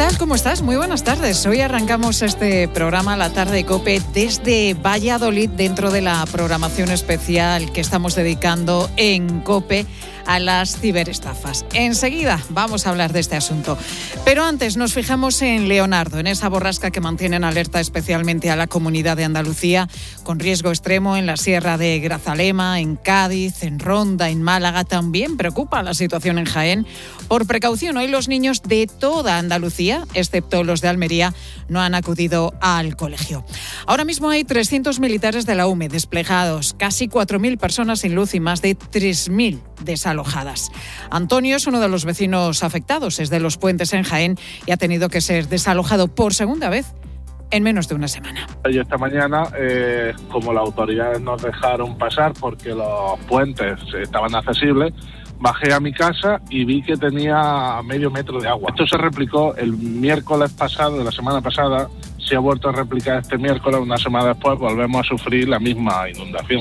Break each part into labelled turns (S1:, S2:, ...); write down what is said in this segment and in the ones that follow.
S1: tal? ¿Cómo estás? Muy buenas tardes. Hoy arrancamos este programa La Tarde COPE desde Valladolid, dentro de la programación especial que estamos dedicando en COPE a las ciberestafas. Enseguida vamos a hablar de este asunto. Pero antes nos fijamos en Leonardo, en esa borrasca que mantiene en alerta especialmente a la Comunidad de Andalucía, con riesgo extremo en la Sierra de Grazalema, en Cádiz, en Ronda, en Málaga. También preocupa la situación en Jaén. Por precaución, hoy los niños de toda Andalucía, excepto los de Almería, no han acudido al colegio. Ahora mismo hay 300 militares de la UME desplegados, casi 4.000 personas sin luz y más de 3.000 desalojadas. Antonio es uno de los vecinos afectados, es de Los Puentes en Jaén y ha tenido que ser desalojado por segunda vez en menos de una semana.
S2: Y esta mañana, como las autoridades nos dejaron pasar porque los puentes estaban accesibles, bajé a mi casa y vi que tenía medio metro de agua. Esto se replicó el miércoles pasado, de la semana pasada, se ha vuelto a replicar este miércoles, una semana después volvemos a sufrir la misma inundación.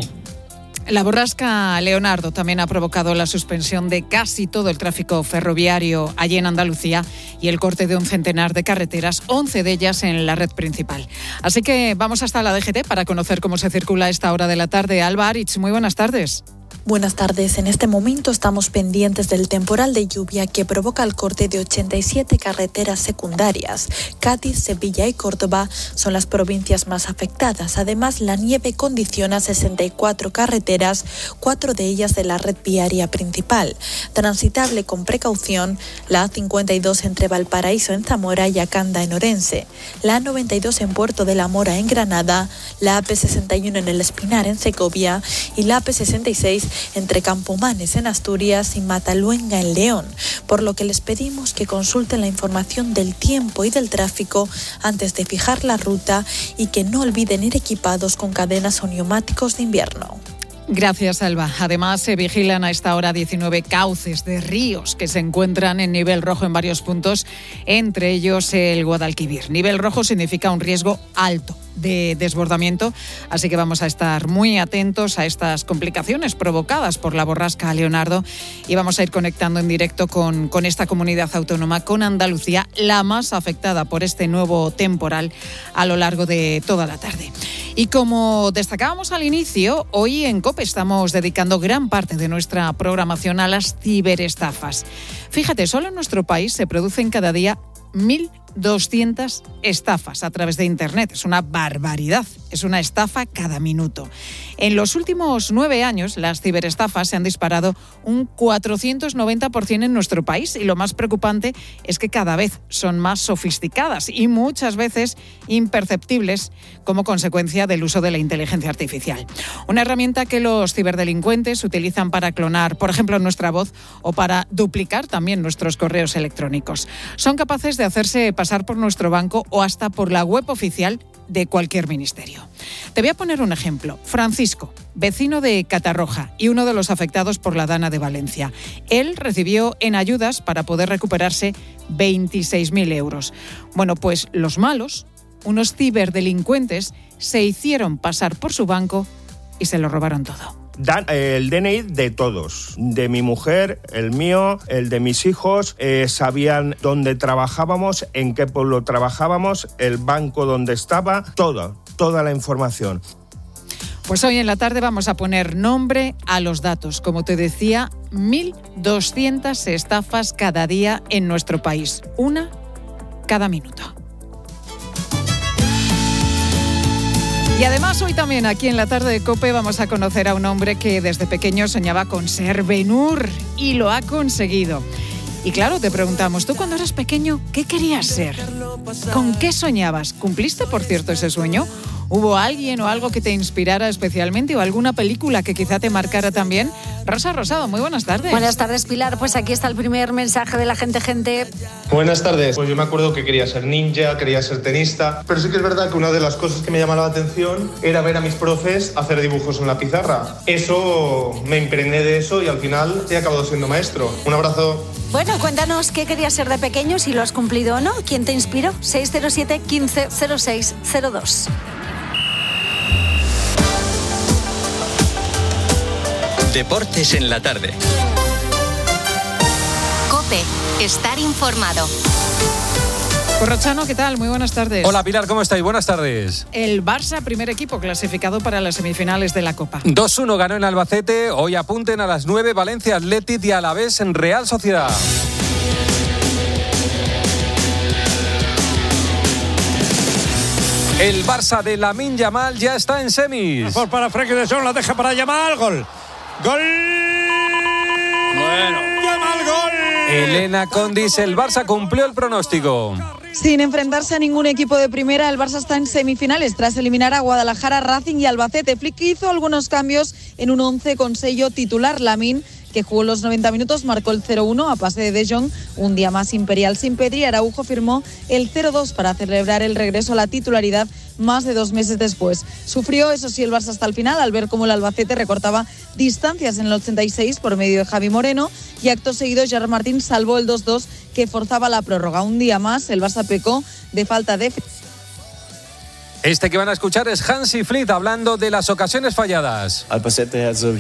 S1: La borrasca Leonardo también ha provocado la suspensión de casi todo el tráfico ferroviario allí en Andalucía y el corte de un centenar de carreteras, 11 de ellas en la red principal. Así que vamos hasta la DGT para conocer cómo se circula a esta hora de la tarde. Alba Aritz, muy buenas tardes.
S3: Buenas tardes. En este momento estamos pendientes del temporal de lluvia que provoca el corte de 87 carreteras secundarias. Cádiz, Sevilla y Córdoba son las provincias más afectadas. Además, la nieve condiciona 64 carreteras, 4 de ellas de la red viaria principal. Transitable con precaución la A52 entre Valparaíso en Zamora y Acanda en Orense, la A92 en Puerto de la Mora en Granada, la AP61 en El Espinar en Segovia y la AP66 entre Campomanes en Asturias y Mataluenga en León, por lo que les pedimos que consulten la información del tiempo y del tráfico antes de fijar la ruta y que no olviden ir equipados con cadenas o neumáticos de invierno.
S1: Gracias, Alba. Además, se vigilan a esta hora 19 cauces de ríos que se encuentran en nivel rojo en varios puntos, entre ellos el Guadalquivir. Nivel rojo significa un riesgo alto de desbordamiento, así que vamos a estar muy atentos a estas complicaciones provocadas por la borrasca Leonardo y vamos a ir conectando en directo con esta comunidad autónoma, con Andalucía, la más afectada por este nuevo temporal a lo largo de toda la tarde. Y como destacábamos al inicio, hoy en COPE estamos dedicando gran parte de nuestra programación a las ciberestafas. Fíjate, solo en nuestro país se producen cada día 1.200 estafas a través de Internet. Es una barbaridad, es una estafa cada minuto. En los últimos 9 años, las ciberestafas se han disparado un 490% en nuestro país y lo más preocupante es que cada vez son más sofisticadas y muchas veces imperceptibles como consecuencia del uso de la inteligencia artificial. Una herramienta que los ciberdelincuentes utilizan para clonar, por ejemplo, nuestra voz o para duplicar también nuestros correos electrónicos. Son capaces de hacerse pasar por nuestro banco o hasta por la web oficial de cualquier ministerio. Te voy a poner un ejemplo. Francisco, vecino de Catarroja y uno de los afectados por la Dana de Valencia. Él recibió en ayudas para poder recuperarse 26.000 euros. Bueno, pues los malos, unos ciberdelincuentes, se hicieron pasar por su banco y se lo robaron todo.
S4: El DNI de todos, de mi mujer, el mío, el de mis hijos, sabían dónde trabajábamos, en qué pueblo trabajábamos, el banco donde estaba, toda la información.
S1: Pues hoy en la tarde vamos a poner nombre a los datos. Como te decía, 1.200 estafas cada día en nuestro país, una cada minuto. Y además hoy también aquí en la tarde de COPE vamos a conocer a un hombre que desde pequeño soñaba con ser Ben-Hur y lo ha conseguido. Y claro, te preguntamos, ¿tú cuando eras pequeño qué querías ser? ¿Con qué soñabas? ¿Cumpliste, por cierto, ese sueño? ¿Hubo alguien o algo que te inspirara especialmente o alguna película que quizá te marcara también? Rosa Rosado, muy buenas tardes.
S5: Buenas tardes, Pilar. Pues aquí está el primer mensaje de la gente.
S6: Buenas tardes. Pues yo me acuerdo que quería ser ninja, quería ser tenista, pero sí que es verdad que una de las cosas que me llamaba la atención era ver a mis profes hacer dibujos en la pizarra. Eso, me impregné de eso y al final he acabado siendo maestro. Un abrazo.
S5: Bueno, cuéntanos qué querías ser de pequeño, si lo has cumplido o no. ¿Quién te inspiró? 607 15 06 02.
S7: Deportes en la tarde.
S8: COPE. Estar informado.
S1: Corrochano, ¿qué tal? Muy buenas tardes.
S8: Hola Pilar, ¿cómo estáis? Buenas tardes.
S1: El Barça, primer equipo clasificado para las semifinales de la Copa.
S8: 2-1 ganó en Albacete. Hoy apunten a las 9 Valencia Athletic y Alavés en Real Sociedad. El Barça de Lamine Yamal ya está en semis.
S9: Mejor para Frenkie de Jong, la deja para Yamal. Gol. Gol. Bueno. Yamal, gol.
S8: Elena Condis, el Barça cumplió el pronóstico.
S10: Sin enfrentarse a ningún equipo de primera, el Barça está en semifinales tras eliminar a Guadalajara, Racing y Albacete. Flick hizo algunos cambios en un 11 con sello titular. Lamine, que jugó los 90 minutos, marcó el 0-1 a pase de Jong. Un día más imperial sin Pedri. Araujo firmó el 0-2 para celebrar el regreso a la titularidad más de 2 meses después. Sufrió, eso sí, el Barça hasta el final al ver cómo el Albacete recortaba distancias en el 86 por medio de Javi Moreno, y acto seguido Gerard Martín salvó el 2-2 que forzaba la prórroga. Un día más el Barça pecó de falta de...
S8: Este que van a escuchar es Hansi Flick hablando de las ocasiones falladas.
S11: El Albacete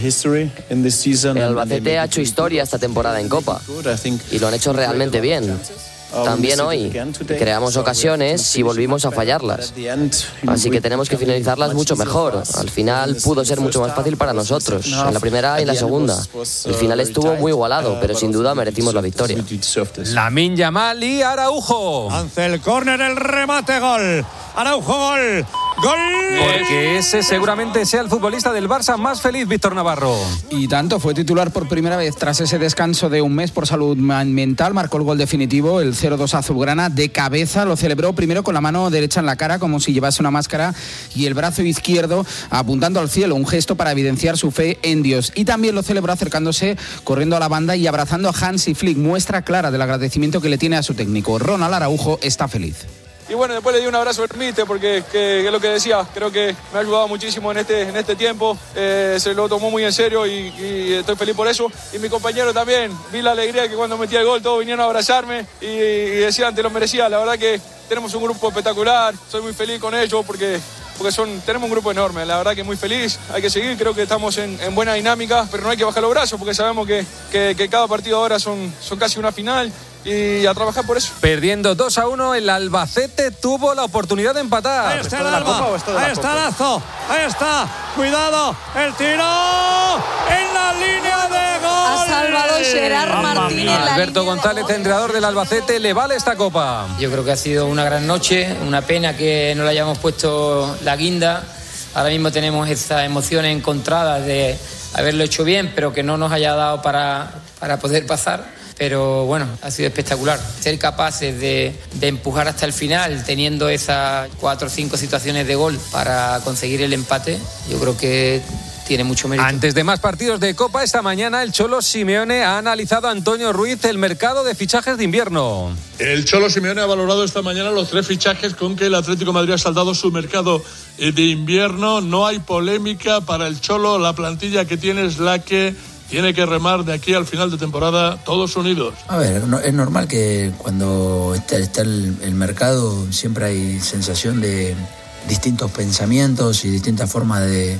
S11: ha hecho historia esta temporada en Copa y lo han hecho realmente bien. También hoy creamos ocasiones y volvimos a fallarlas. Así que tenemos que finalizarlas mucho mejor. Al final pudo ser mucho más fácil para nosotros, en la primera y en la segunda. El final estuvo muy igualado, pero sin duda merecimos la victoria.
S8: Lamine Yamal y Araujo.
S9: Hace el córner, el remate, gol. Araujo, gol. ¡Gol!
S8: Porque ese seguramente sea el futbolista del Barça más feliz, Víctor Navarro.
S12: Y tanto, fue titular por primera vez tras ese descanso de un mes por salud mental. Marcó el gol definitivo, el 0-2 azulgrana, de cabeza. Lo celebró primero con la mano derecha en la cara, como si llevase una máscara, y el brazo izquierdo apuntando al cielo, un gesto para evidenciar su fe en Dios. Y también lo celebró acercándose, corriendo a la banda y abrazando a Hansi Flick, muestra clara del agradecimiento que le tiene a su técnico. Ronald Araujo está feliz.
S13: Y bueno, después le di un abrazo al míster porque es lo que decía, creo que me ha ayudado muchísimo en este tiempo, se lo tomó muy en serio y estoy feliz por eso. Y mi compañero también, vi la alegría que cuando metí el gol todos vinieron a abrazarme y decían, te lo merecía. La verdad que tenemos un grupo espectacular, soy muy feliz con ellos porque tenemos un grupo enorme, la verdad que muy feliz, hay que seguir, creo que estamos en buena dinámica, pero no hay que bajar los brazos porque sabemos que cada partido ahora son casi una final. Y a trabajar por eso.
S8: Perdiendo 2-1, el Albacete tuvo la oportunidad de empatar.
S9: Ahí está el Alba, ahí está Lazo, ahí está, cuidado, el tiro en la línea de gol.
S10: Ha salvado Gerard Martín en la
S8: Alberto González, entrenador del Albacete, le vale esta copa.
S14: Yo creo que ha sido una gran noche, una pena que no le hayamos puesto la guinda. Ahora mismo tenemos esas emociones encontradas de haberlo hecho bien, pero que no nos haya dado para poder pasar. Pero bueno, ha sido espectacular. Ser capaces de empujar hasta el final, teniendo esas 4 o 5 situaciones de gol para conseguir el empate, yo creo que tiene mucho mérito.
S8: Antes de más partidos de Copa, esta mañana el Cholo Simeone ha analizado a Antonio Ruiz el mercado de fichajes de invierno.
S15: El Cholo Simeone ha valorado esta mañana los 3 fichajes con que el Atlético de Madrid ha saldado su mercado de invierno. No hay polémica para el Cholo, la plantilla que tiene es la que tiene que remar de aquí al final de temporada todos unidos.
S16: A ver, es normal que cuando está el mercado siempre hay sensación de distintos pensamientos y distintas formas de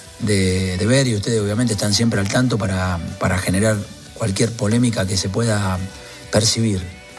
S16: ver, y ustedes obviamente están siempre al tanto para generar cualquier polémica que se pueda percibir.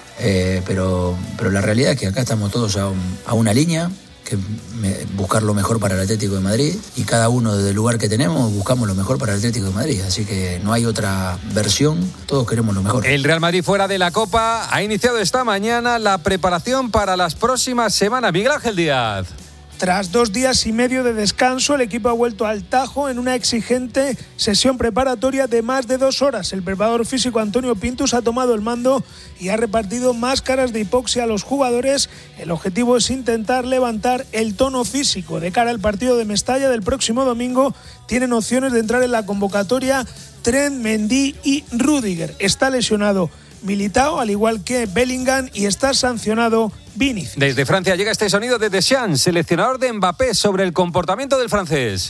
S16: Pero la realidad es que acá estamos todos a una línea, que buscar lo mejor para el Atlético de Madrid, y cada uno desde el lugar que tenemos buscamos lo mejor para el Atlético de Madrid, así que no hay otra versión, todos queremos lo mejor.
S8: El Real Madrid fuera de la Copa ha iniciado esta mañana la preparación para las próximas semanas. Miguel Ángel Díaz.
S17: Tras 2 días y medio de descanso, el equipo ha vuelto al Tajo en una exigente sesión preparatoria de más de 2 horas. El preparador físico Antonio Pintus ha tomado el mando y ha repartido máscaras de hipoxia a los jugadores. El objetivo es intentar levantar el tono físico. De cara al partido de Mestalla del próximo domingo, tienen opciones de entrar en la convocatoria Trent, Mendy y Rüdiger. Está lesionado Militao, al igual que Bellingham, y está sancionado Vinicius.
S8: Desde Francia llega este sonido de Deschamps, seleccionador de Mbappé, sobre el comportamiento del francés.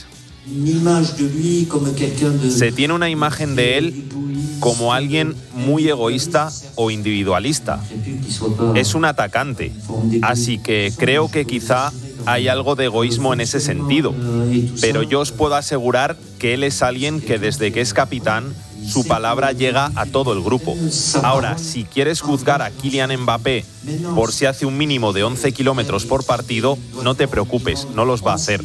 S18: Se tiene una imagen de él como alguien muy egoísta o individualista. Es un atacante, así que creo que quizá hay algo de egoísmo en ese sentido. Pero yo os puedo asegurar que él es alguien que desde que es capitán su palabra llega a todo el grupo. Ahora, si quieres juzgar a Kylian Mbappé por si hace un mínimo de 11 kilómetros por partido, no te preocupes, no los va a hacer.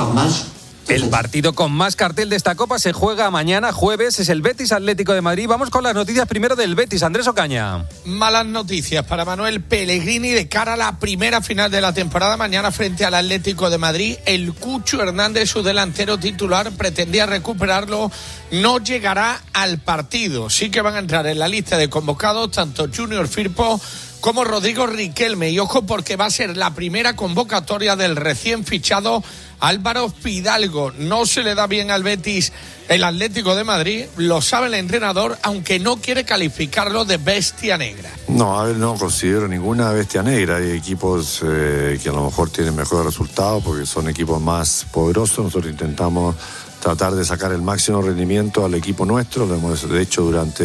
S8: El partido con más cartel de esta Copa se juega mañana, jueves, es el Betis Atlético de Madrid. Vamos con las noticias primero del Betis. Andrés Ocaña.
S19: Malas noticias para Manuel Pellegrini de cara a la primera final de la temporada mañana frente al Atlético de Madrid. El Cucho Hernández, su delantero titular, pretendía recuperarlo, no llegará al partido. Sí que van a entrar en la lista de convocados tanto Junior Firpo como Rodrigo Riquelme. Y ojo, porque va a ser la primera convocatoria del recién fichado Álvaro Fidalgo. No se le da bien al Betis el Atlético de Madrid, lo sabe el entrenador, aunque no quiere calificarlo de bestia negra.
S20: No, a ver, no considero ninguna bestia negra. Hay equipos que a lo mejor tienen mejores resultados porque son equipos más poderosos. Nosotros intentamos tratar de sacar el máximo rendimiento al equipo nuestro, lo hemos hecho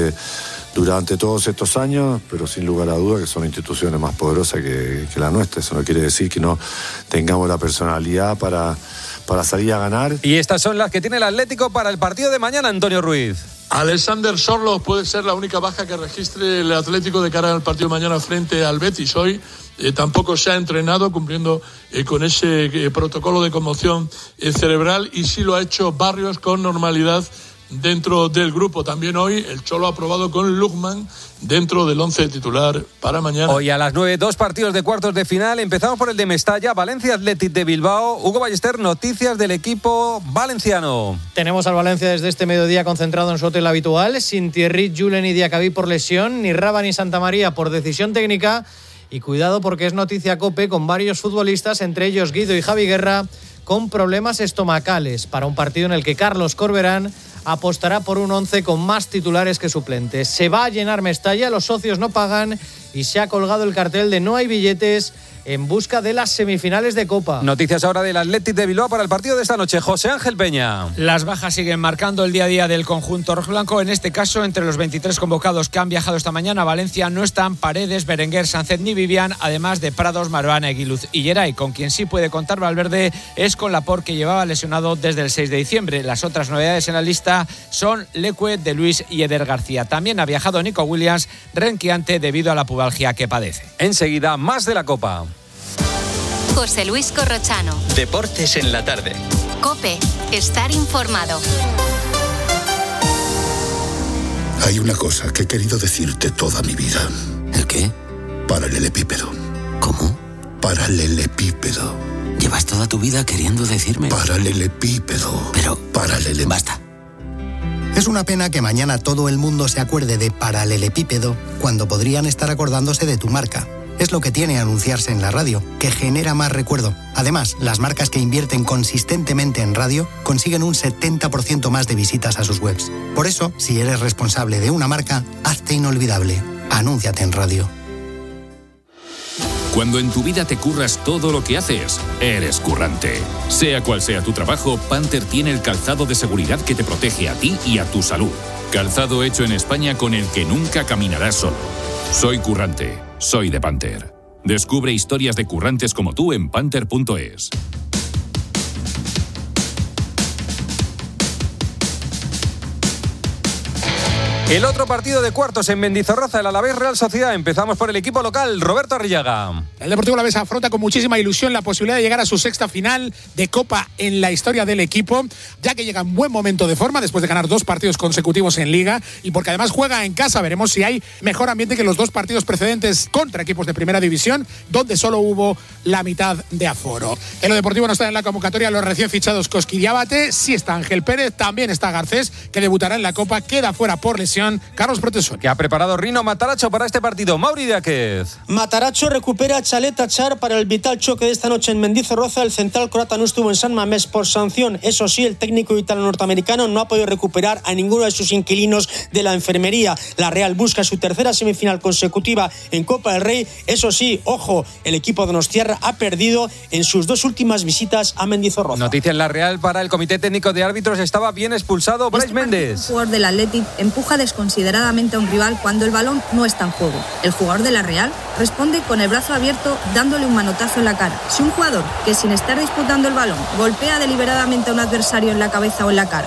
S20: durante todos estos años, pero sin lugar a dudas que son instituciones más poderosas que la nuestra. Eso no quiere decir que no tengamos la personalidad para salir a ganar.
S8: Y estas son las que tiene el Atlético para el partido de mañana, Antonio Ruiz.
S15: Alexander Sorloth puede ser la única baja que registre el Atlético de cara al partido de mañana frente al Betis. Hoy tampoco se ha entrenado cumpliendo con ese protocolo de conmoción cerebral, y sí lo ha hecho Barrios con normalidad dentro del grupo. También hoy el Cholo ha probado con Lukman dentro del 11 titular para mañana.
S8: Hoy a las 9, 2 partidos de cuartos de final. Empezamos por el de Mestalla, Valencia Athletic de Bilbao. Hugo Ballester, noticias del equipo valenciano.
S21: Tenemos al Valencia desde este mediodía concentrado en su hotel habitual, sin Thierry, Julen y Diacabí por lesión, ni Raba ni Santamaría por decisión técnica. Y cuidado, porque es noticia COPE con varios futbolistas, entre ellos Guido y Javi Guerra, con problemas estomacales, para un partido en el que Carlos Corberán apostará por un 11 con más titulares que suplentes. Se va a llenar Mestalla, los socios no pagan y se ha colgado el cartel de no hay billetes en busca de las semifinales de Copa.
S8: Noticias ahora del Athletic de Bilbao para el partido de esta noche. José Ángel Peña.
S22: Las bajas siguen marcando el día a día del conjunto rojiblanco. En este caso, entre los 23 convocados que han viajado esta mañana a Valencia no están Paredes, Berenguer, Sánchez ni Vivian, además de Prados, Marouane, Aguiluz y Geray. Con quien sí puede contar Valverde es con Laporte, que llevaba lesionado desde el 6 de diciembre. Las otras novedades en la lista son Leque, De Luis y Eder García. También ha viajado Nico Williams, renqueante debido a la pubalgia que padece.
S8: Enseguida, más de la Copa.
S23: José Luis Corrochano.
S7: Deportes en la tarde.
S23: COPE. Estar informado.
S24: Hay una cosa que he querido decirte toda mi vida.
S25: ¿El qué?
S24: Paralelepípedo.
S25: ¿Cómo?
S24: Paralelepípedo.
S25: Llevas toda tu vida queriendo decirme.
S24: Paralelepípedo.
S25: Pero... Basta.
S26: Es una pena que mañana todo el mundo se acuerde de paralelepípedo cuando podrían estar acordándose de tu marca. Es lo que tiene anunciarse en la radio, que genera más recuerdo. Además, las marcas que invierten consistentemente en radio consiguen un 70% más de visitas a sus webs. Por eso, si eres responsable de una marca, hazte inolvidable. Anúnciate en radio.
S27: Cuando en tu vida te curras todo lo que haces, eres currante. Sea cual sea tu trabajo, Panther tiene el calzado de seguridad que te protege a ti y a tu salud. Calzado hecho en España con el que nunca caminarás solo. Soy currante. Soy de Panther. Descubre historias de currantes como tú en panther.es.
S8: El otro partido de cuartos en Mendizorroza, el Alavés Real Sociedad. Empezamos por el equipo local, Roberto Arrillaga.
S28: El Deportivo Alavés afronta con muchísima ilusión la posibilidad de llegar a su sexta final de Copa en la historia del equipo, ya que llega en buen momento de forma después de ganar 2 partidos consecutivos en Liga y porque además juega en casa. Veremos si hay mejor ambiente que los 2 partidos precedentes contra equipos de Primera División, donde solo hubo la mitad de aforo. En lo deportivo no están en la convocatoria los recién fichados Cosqui y Abate, sí está Ángel Pérez, también está Garcés, que debutará en la Copa, queda fuera por lesión Carlos Protesón.
S8: Que ha preparado Rino Mataracho para este partido. Mauri Díaz.
S29: Mataracho recupera a Chalet Achar para el vital choque de esta noche en Mendizorroza. El central croata no estuvo en San Mamés por sanción. Eso sí, el técnico italo-norteamericano no ha podido recuperar a ninguno de sus inquilinos de la enfermería. La Real busca su tercera semifinal consecutiva en Copa del Rey. Eso sí, ojo, el equipo donostiarra ha perdido en sus 2 últimas visitas a Mendizorroza.
S8: Noticia en la Real para el Comité Técnico de Árbitros. Estaba bien expulsado Brais Méndez.
S30: El jugador del Athletic empuja desconsideradamente a un rival cuando el balón no está en juego. El jugador de la Real responde con el brazo abierto dándole un manotazo en la cara. Si un jugador que sin estar disputando el balón golpea deliberadamente a un adversario en la cabeza o en la cara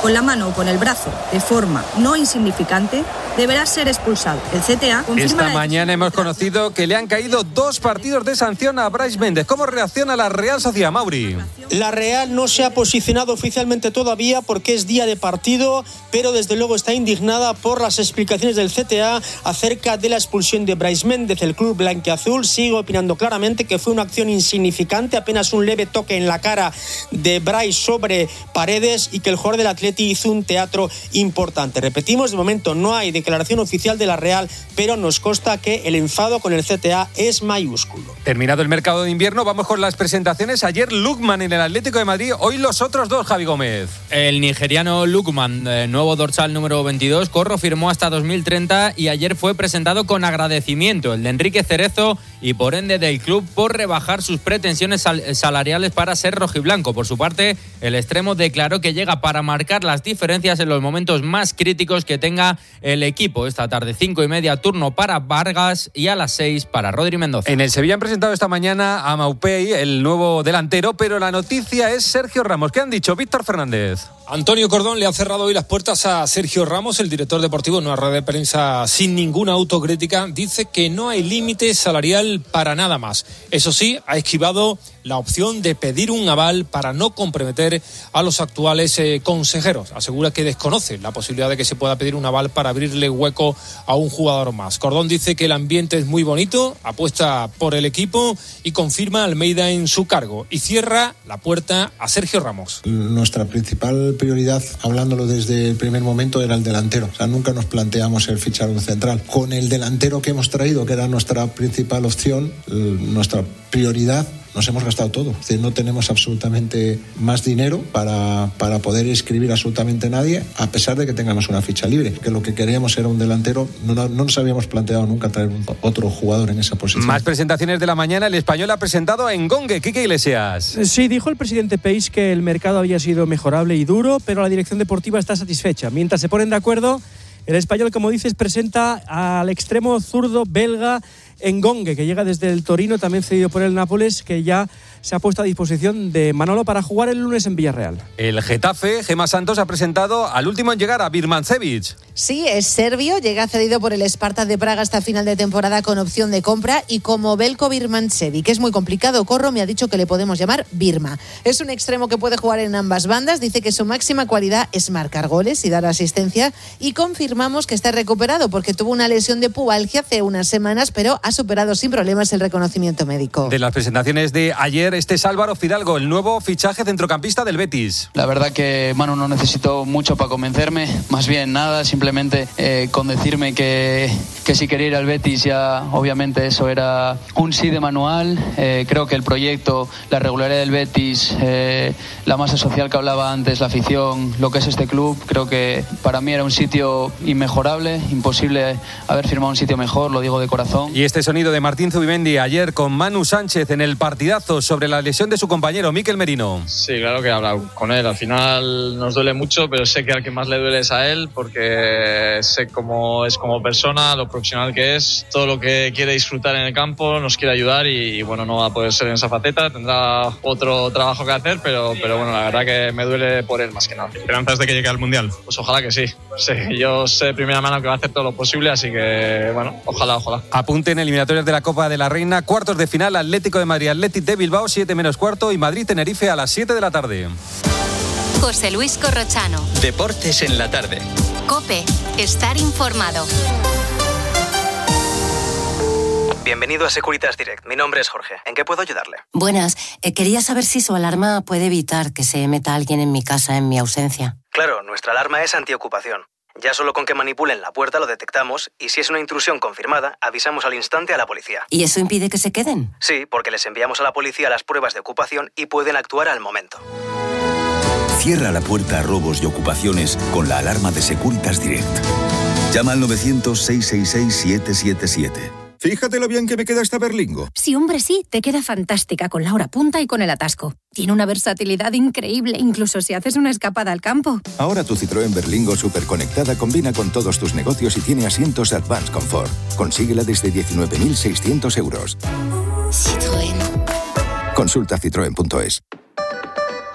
S30: con la mano o con el brazo de forma no insignificante, deberá ser expulsado. El CTA confirma
S8: Esta mañana hemos conocido que le han caído 2 partidos de sanción a Brais Méndez. ¿Cómo reacciona la Real Sociedad, Mauri?
S29: La Real no se ha posicionado oficialmente todavía porque es día de partido, pero desde luego está indignada por las explicaciones del CTA acerca de la expulsión de Brais Méndez. El club blanquiazul sigue opinando claramente que fue una acción insignificante, apenas un leve toque en la cara de Brais sobre Paredes, y que el jugador del Atleti hizo un teatro importante. Repetimos, de momento no hay declaración oficial de la Real, pero nos consta que el enfado con el CTA es mayúsculo.
S8: Terminado el mercado de invierno, vamos con las presentaciones. Ayer Lukman en el Atlético de Madrid, hoy los otros 2, Javi Gómez.
S1: El nigeriano Lukman, nuevo dorsal número 22, Corro firmó hasta 2030 y ayer fue presentado con agradecimiento el de Enrique Cerezo y por ende del club por rebajar sus pretensiones salariales para ser rojiblanco. Por su parte, el extremo declaró que llega para marcar las diferencias en los momentos más críticos que tenga el equipo. Esta tarde 5:30 turno para Vargas y a las 6 para Rodri Mendoza.
S8: En el Sevilla han presentado esta mañana a Maupay, el nuevo delantero, pero la noticia es Sergio Ramos. ¿Qué han dicho? Víctor Fernández.
S2: Antonio Cordón le ha cerrado hoy las puertas a Sergio Ramos, el director deportivo, en una rueda de prensa sin ninguna autocrítica. Dice que no hay límite salarial para nada más. Eso sí, ha esquivado la opción de pedir un aval para no comprometer a los actuales consejeros. Asegura que desconoce la posibilidad de que se pueda pedir un aval para abrirle hueco a un jugador más. Cordón dice que el ambiente es muy bonito, apuesta por el equipo y confirma a Almeida en su cargo y cierra la puerta a Sergio Ramos.
S3: Nuestra principal prioridad, hablándolo desde el primer momento, era el delantero. O sea, nunca nos planteamos el fichar un central. Con el delantero que hemos traído, que era nuestra principal opción, nuestra prioridad, nos hemos gastado todo. Es decir, no tenemos absolutamente más dinero para poder inscribir absolutamente a nadie, a pesar de que tengamos una ficha libre. Que lo que queríamos era un delantero. No nos habíamos planteado nunca traer otro jugador en esa posición.
S8: Más presentaciones de la mañana. El Español ha presentado a Engongue. Quique Iglesias.
S4: Sí, dijo el presidente Peis que el mercado había sido mejorable y duro, pero la dirección deportiva está satisfecha. Mientras se ponen de acuerdo, el Español, como dices, presenta al extremo zurdo belga Engongue, que llega desde el Torino, también cedido por el Nápoles, que ya se ha puesto a disposición de Manolo para jugar el lunes en Villarreal.
S8: El Getafe, Gemma Santos, ha presentado al último en llegar, a Birmancevic.
S5: Sí, es serbio, llega cedido por el Spartak de Praga hasta final de temporada con opción de compra, y como Veljko Birmancevic es muy complicado, Corro me ha dicho que le podemos llamar Birma. Es un extremo que puede jugar en ambas bandas, dice que su máxima cualidad es marcar goles y dar asistencia, y confirmamos que está recuperado porque tuvo una lesión de pubalgia hace unas semanas, pero ha superado sin problemas el reconocimiento médico.
S8: De las presentaciones de ayer, este es Álvaro Fidalgo, el nuevo fichaje centrocampista del Betis.
S6: La verdad que, Manu, no necesito mucho para convencerme, más bien nada, simplemente con decirme que si quería ir al Betis ya obviamente eso era un sí de manual. Creo que el proyecto, la regularidad del Betis, la masa social que hablaba antes, la afición, lo que es este club, creo que para mí era un sitio inmejorable, imposible haber firmado un sitio mejor, lo digo de corazón.
S8: Y este sonido de Martín Zubimendi ayer con Manu Sánchez en el partidazo sobre la lesión de su compañero Mikel Merino.
S9: Sí, claro que he hablado con él. Al final nos duele mucho, pero sé que al que más le duele es a él, porque sé cómo es como persona, lo profesional que es, todo lo que quiere disfrutar en el campo, nos quiere ayudar y bueno, no va a poder ser en esa faceta, tendrá otro trabajo que hacer, pero bueno, la verdad que me duele por él más que nada.
S11: ¿Esperanzas de que llegue al Mundial?
S9: Pues ojalá que sí. Yo sé de primera mano que va a hacer todo lo posible, así que bueno, ojalá.
S8: Apunten eliminatorias de la Copa de la Reina, cuartos de final, Atlético de Madrid, Athletic de Bilbao, 7:15 y Madrid-Tenerife a las 7 de la tarde.
S23: José Luis Corrochano.
S7: Deportes en la tarde.
S23: COPE. Estar informado.
S12: Bienvenido a Securitas Direct. Mi nombre es Jorge. ¿En qué puedo ayudarle?
S13: Buenas. Quería saber si su alarma puede evitar que se meta alguien en mi casa en mi ausencia.
S12: Claro, nuestra alarma es antiocupación. Ya solo con que manipulen la puerta lo detectamos y si es una intrusión confirmada, avisamos al instante a la policía.
S13: ¿Y eso impide que se queden?
S12: Sí, porque les enviamos a la policía las pruebas de ocupación y pueden actuar al momento.
S31: Cierra la puerta a robos y ocupaciones con la alarma de Securitas Direct. Llama al 900-666-777.
S24: Fíjate lo bien que me queda esta Berlingo.
S32: Sí, hombre, sí, te queda fantástica con la hora punta y con el atasco. Tiene una versatilidad increíble, incluso si haces una escapada al campo.
S24: Ahora tu Citroën Berlingo superconectada combina con todos tus negocios y tiene asientos Advanced Comfort. Consíguela desde 19.600 euros.
S32: Citroën.
S24: Consulta citroen.es.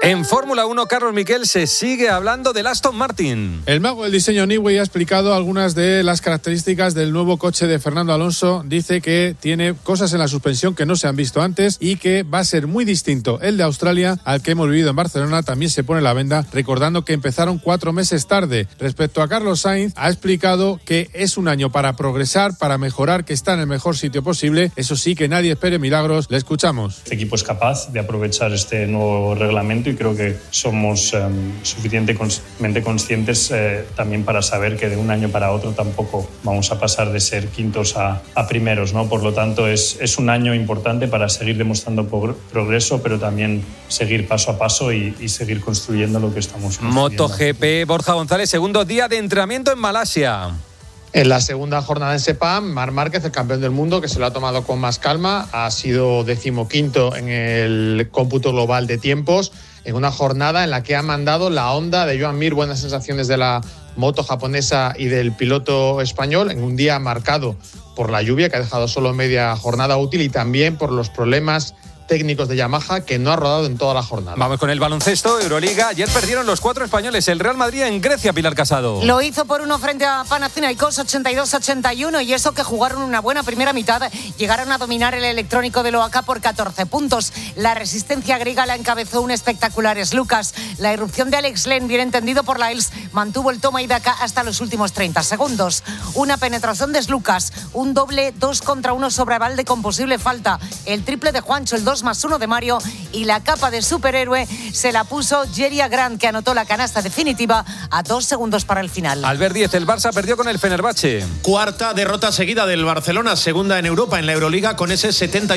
S8: En Fórmula 1, Carlos Miquel, se sigue hablando del Aston Martin.
S10: El mago del diseño Newey ha explicado algunas de las características del nuevo coche de Fernando Alonso. Dice que tiene cosas en la suspensión que no se han visto antes y que va a ser muy distinto el de Australia al que hemos vivido en Barcelona. También se pone la venda, recordando que empezaron 4 meses tarde. Respecto a Carlos Sainz, ha explicado que es un año para progresar, para mejorar, que está en el mejor sitio posible. Eso sí, que nadie espere milagros. Le escuchamos.
S11: Este equipo es capaz de aprovechar este nuevo reglamento y creo que somos suficientemente conscientes también para saber que de un año para otro tampoco vamos a pasar de ser quintos a primeros, ¿no? Por lo tanto, es un año importante para seguir demostrando progreso, pero también seguir paso a paso y seguir construyendo lo que estamos construyendo.
S8: MotoGP, Borja González, segundo día de entrenamiento en Malasia.
S14: En la segunda jornada en Sepang, Marc Márquez, el campeón del mundo, que se lo ha tomado con más calma, ha sido 15º en el cómputo global de tiempos, en una jornada en la que ha mandado la Honda de Joan Mir, buenas sensaciones de la moto japonesa y del piloto español, en un día marcado por la lluvia, que ha dejado solo media jornada útil, y también por los problemas técnicos de Yamaha, que no ha rodado en toda la jornada.
S8: Vamos con el baloncesto, Euroliga. Ayer perdieron los 4 españoles, el Real Madrid en Grecia, Pilar Casado.
S15: Lo hizo por 1 frente a Panathinaikos, 82-81, y eso que jugaron una buena primera mitad, llegaron a dominar el electrónico del OAK por 14 puntos. La resistencia griega la encabezó un espectacular Lucas. La irrupción de Alex Len, bien entendido por la ELS, mantuvo el toma y daca hasta los últimos 30 segundos. Una penetración de Lucas, un doble 2 contra 1 sobre Valde con posible falta, el triple de Juancho, el 2+1 de Mario, y la capa de superhéroe se la puso Jeria Grant, que anotó la canasta definitiva a 2 segundos para el final.
S8: Albert 10, el Barça perdió con el Fenerbahce.
S16: Cuarta derrota seguida del Barcelona, segunda en Europa en la Euroliga, con ese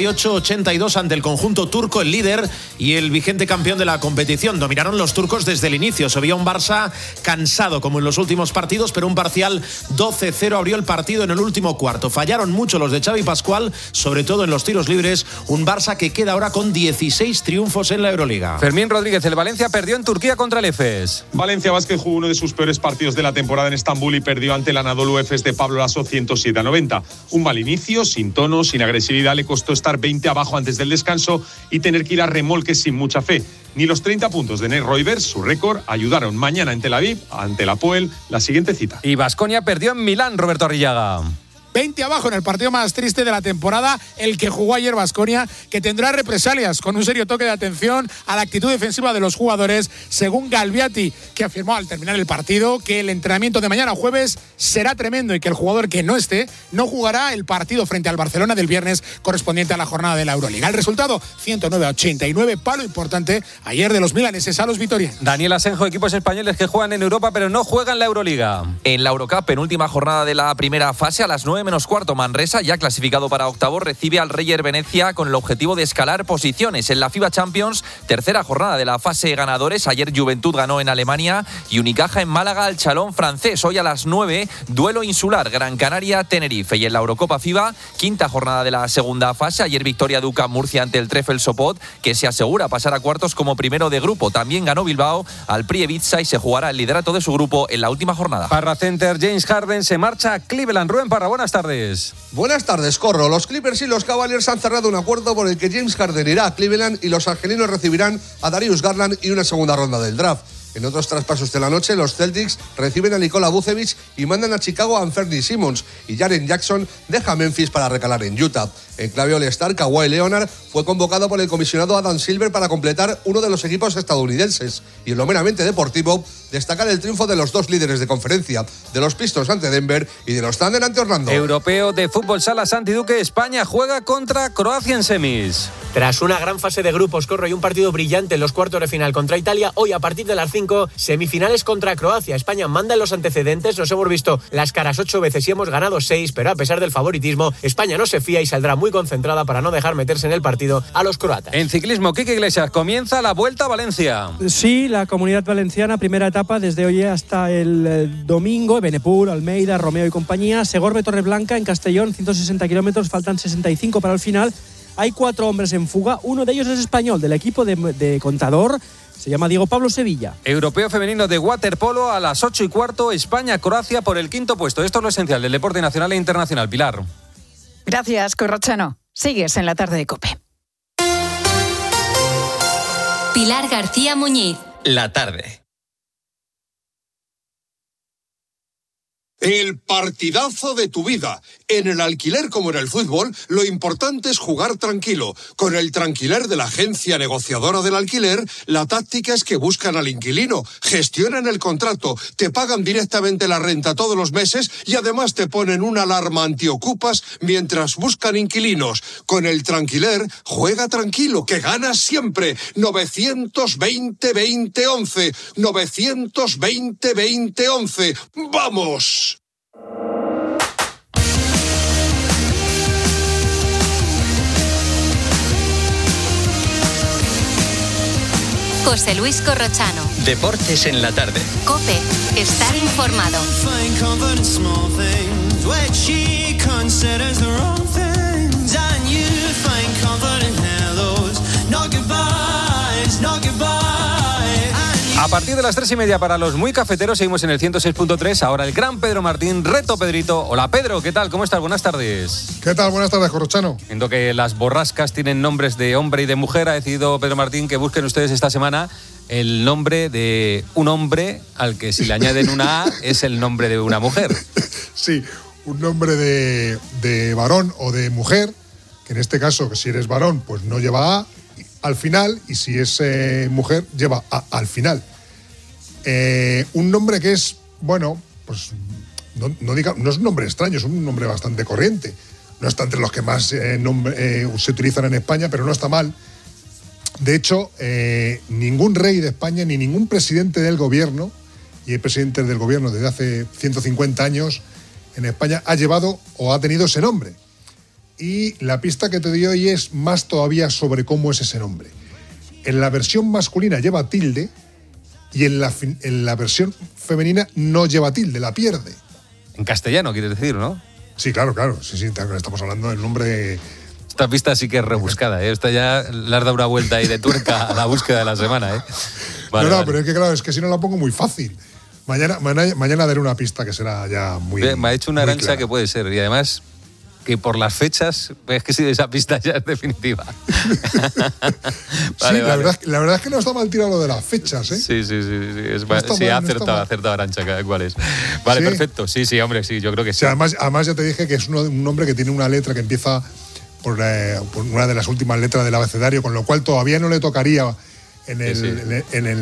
S16: 78-82 ante el conjunto turco, el líder y el vigente campeón de la competición. Dominaron los turcos desde el inicio. Se veía un Barça cansado como en los últimos partidos, pero un parcial 12-0 abrió el partido en el último cuarto. Fallaron mucho los de Xavi Pascual, sobre todo en los tiros libres. Un Barça que queda ahora con 16 triunfos en la Euroliga.
S8: Fermín Rodríguez, el Valencia perdió en Turquía contra el Efes.
S17: Valencia Basket jugó uno de sus peores partidos de la temporada en Estambul y perdió ante el Anadolu Efes de Pablo Laso 107-90. Un mal inicio, sin tono, sin agresividad, le costó estar 20 abajo antes del descanso y tener que ir a remolques sin mucha fe. Ni los 30 puntos de Nate Roivers, su récord, ayudaron. Mañana en Tel Aviv, ante el Apoel, la siguiente cita.
S8: Y Baskonia perdió en Milán, Roberto Arrillaga.
S28: 20 abajo en el partido más triste de la temporada, el que jugó ayer Baskonia, que tendrá represalias con un serio toque de atención a la actitud defensiva de los jugadores, según Galbiati, que afirmó al terminar el partido que el entrenamiento de mañana jueves será tremendo y que el jugador que no esté no jugará el partido frente al Barcelona del viernes correspondiente a la jornada de la Euroliga. El resultado, 109-89, palo importante ayer de los milaneses a los vitorianos.
S8: Daniel Asenjo, equipos españoles que juegan en Europa pero no juegan la Euroliga.
S18: En la Eurocup, penúltima jornada de la primera fase, a las 9:45, Manresa, ya clasificado para octavos, recibe al Reyer Venecia con el objetivo de escalar posiciones. En la FIBA Champions, tercera jornada de la fase ganadores, ayer Juventud ganó en Alemania y Unicaja en Málaga al Chalón francés. Hoy a las 9, duelo insular, Gran Canaria-Tenerife. Y en la Eurocopa FIBA, quinta jornada de la segunda fase, ayer victoria de UCAM Murcia ante el Treffel Sopot, que se asegura pasar a cuartos como primero de grupo. También ganó Bilbao al Prievidza y se jugará el liderato de su grupo en la última jornada.
S8: Parra Center, James Harden se marcha a Cleveland. Rubén Parra, buenas tardes.
S19: Buenas tardes, Corro. Los Clippers y los Cavaliers han cerrado un acuerdo por el que James Harden irá a Cleveland y los angelinos recibirán a Darius Garland y una segunda ronda del draft. En otros traspasos de la noche, los Celtics reciben a Nikola Vucevic y mandan a Chicago a Anthony Simmons, y Jaren Jackson deja Memphis para recalar en Utah. En clave All-Star, Kawhi Leonard fue convocado por el comisionado Adam Silver para completar uno de los equipos estadounidenses. Y en lo meramente deportivo, destacar el triunfo de los dos líderes de conferencia, de los Pistons ante Denver y de los Thunder ante Orlando.
S8: Europeo de fútbol sala Santi Duque, España juega contra Croacia en semis.
S20: Tras una gran fase de grupos, Corro, y un partido brillante en los cuartos de final contra Italia, hoy a partir de las 5, semifinales contra Croacia. España manda en los antecedentes, nos hemos visto las caras 8 veces y hemos ganado 6, pero a pesar del favoritismo, España no se fía y saldrá muy concentrada para no dejar meterse en el partido a los croatas.
S8: En ciclismo, Quique Iglesias, comienza la Vuelta a Valencia.
S4: Sí, la Comunidad Valenciana, primera etapa desde hoy hasta el domingo, Benepur, Almeida, Romeo y compañía, Segorbe, Torreblanca, en Castellón, 160 kilómetros, faltan 65 para el final. Hay 4 hombres en fuga, uno de ellos es español, del equipo de Contador, se llama Diego Pablo Sevilla.
S8: Europeo femenino de waterpolo a las 8:15, España-Croacia por el 5º puesto. Esto es lo esencial del deporte nacional e internacional. Pilar.
S21: Gracias, Corrochano. Sigues en la tarde de COPE.
S23: Pilar García Muñiz.
S7: La tarde.
S1: El partidazo de tu vida. En el alquiler como en el fútbol, lo importante es jugar tranquilo. Con el Tranquiler de la agencia negociadora del alquiler, la táctica es que buscan al inquilino, gestionan el contrato, te pagan directamente la renta todos los meses y además te ponen una alarma antiocupas mientras buscan inquilinos. Con el Tranquiler, juega tranquilo, que ganas siempre. 920-2011. 920-2011. ¡Vamos!
S23: José Luis Corrochano.
S7: Deportes en la tarde.
S23: COPE. Estar informado.
S8: A partir de las 3:30 para los muy cafeteros seguimos en el 106.3. Ahora el gran Pedro Martín, reto Pedrito. Hola Pedro, ¿qué tal? ¿Cómo estás? Buenas tardes.
S2: ¿Qué tal? Buenas tardes, Corrochano.
S8: Viendo que las borrascas tienen nombres de hombre y de mujer, ha decidido Pedro Martín que busquen ustedes esta semana el nombre de un hombre al que si le añaden una A es el nombre de una mujer.
S2: Sí, un nombre de varón o de mujer, que en este caso, que si eres varón, pues no lleva A al final, y si es mujer, lleva A al final. Un nombre que es, bueno, pues no es un nombre extraño, es un nombre bastante corriente. No está entre los que más se utilizan en España, pero no está mal. De hecho, ningún rey de España ni ningún presidente del gobierno, y hay presidentes del gobierno desde hace 150 años en España, ha llevado o ha tenido ese nombre. Y la pista que te doy hoy es más todavía sobre cómo es ese nombre. En la versión masculina lleva tilde y en la versión femenina no lleva tilde, la pierde.
S8: En castellano, quieres decir, ¿no?
S2: Sí, claro. Sí, estamos hablando del nombre.
S8: Esta pista sí que es rebuscada, ¿eh? Esta ya le has dado una vuelta ahí de tuerca a la búsqueda de la semana, ¿eh? Vale.
S2: Pero es que claro, es que si no la pongo muy fácil. Mañana daré una pista que será ya muy.
S8: Me ha hecho una arancha clara, que puede ser, y además que por las fechas, es que sí, esa pista ya es definitiva.
S2: Vale. La verdad es que no está mal tirado lo de las fechas, ¿eh?
S8: Sí. Ha acertado Arancha, cuál es. Vale, ¿sí? Perfecto. Sí, hombre, sí, yo creo que sí.
S2: Además ya te dije que es un nombre que tiene una letra que empieza por una de las últimas letras del abecedario, con lo cual todavía no le tocaría en el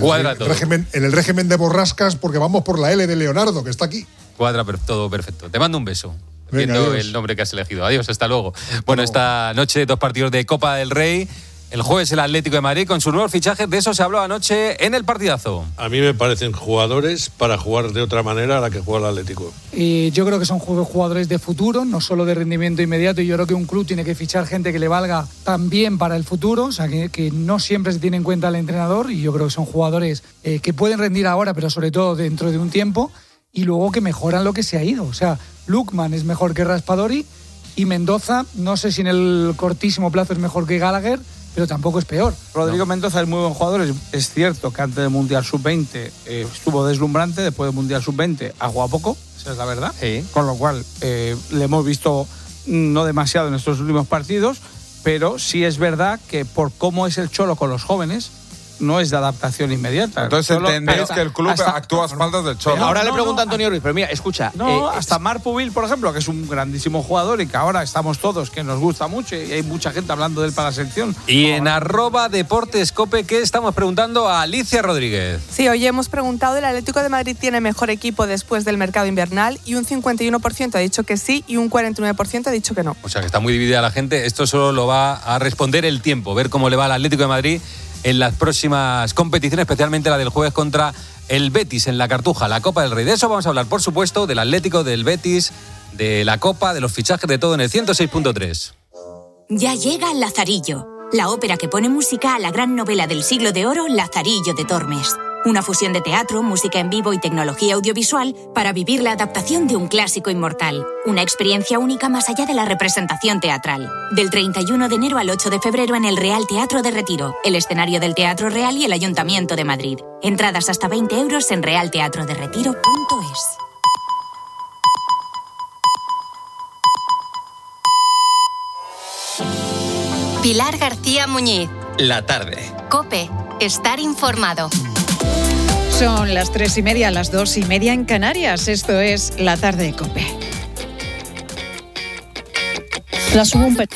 S2: régimen de borrascas, porque vamos por la L de Leonardo, que está aquí.
S8: Cuadra todo perfecto. Te mando un beso. Viendo el nombre que has elegido. Adiós, hasta luego. Bueno, esta noche 2 partidos de Copa del Rey. El jueves el Atlético de Madrid con sus nuevos fichajes. De eso se habló anoche en el partidazo.
S3: A mí me parecen jugadores para jugar de otra manera a la que juega el Atlético.
S5: Yo creo que son jugadores de futuro, no solo de rendimiento inmediato. Y yo creo que un club tiene que fichar gente que le valga también para el futuro. O sea, que no siempre se tiene en cuenta el entrenador. Y yo creo que son jugadores que pueden rendir ahora, pero sobre todo dentro de un tiempo. Y luego que mejoran lo que se ha ido. O sea, Lookman es mejor que Raspadori y Mendoza, no sé si en el cortísimo plazo es mejor que Gallagher, pero tampoco es peor.
S6: Rodrigo Mendoza es muy buen jugador. Es cierto que antes del Mundial Sub-20 estuvo deslumbrante, después del Mundial Sub-20 ha jugado poco, esa es la verdad. Sí. Con lo cual le hemos visto no demasiado en estos últimos partidos, pero sí es verdad que por cómo es el Cholo con los jóvenes, no es de adaptación inmediata.
S3: Entonces entendéis que el club actúa a espaldas del Cholo.
S6: Ahora le pregunto a Antonio Ruiz, pero mira, escucha. Hasta Marc Pubil, por ejemplo, que es un grandísimo jugador y que ahora estamos todos, que nos gusta mucho y hay mucha gente hablando de él para la selección.
S8: Y en @deportescope, ¿qué estamos preguntando a Alicia Rodríguez?
S21: Sí, hoy hemos preguntado, ¿el Atlético de Madrid tiene mejor equipo después del mercado invernal? Y un 51% ha dicho que sí y un 49% ha dicho que no.
S8: O sea, que está muy dividida la gente. Esto solo lo va a responder el tiempo, ver cómo le va al Atlético de Madrid en las próximas competiciones, especialmente la del jueves contra el Betis en la Cartuja, la Copa del Rey. De eso vamos a hablar, por supuesto, del Atlético, del Betis, de la Copa, de los fichajes, de todo en el 106.3.
S22: Ya llega Lazarillo, la ópera que pone música a la gran novela del siglo de oro, Lazarillo de Tormes. Una fusión de teatro, música en vivo y tecnología audiovisual para vivir la adaptación de un clásico inmortal. Una experiencia única más allá de la representación teatral. Del 31 de enero al 8 de febrero en el Real Teatro de Retiro, el escenario del Teatro Real y el Ayuntamiento de Madrid. Entradas hasta 20 euros en realteatroderetiro.es.
S23: Pilar García Muñiz.
S7: La tarde.
S23: COPE. Estar informado.
S9: Son las 3:30, las 2:30 en Canarias. Esto es La Tarde de COPE.
S10: La subo un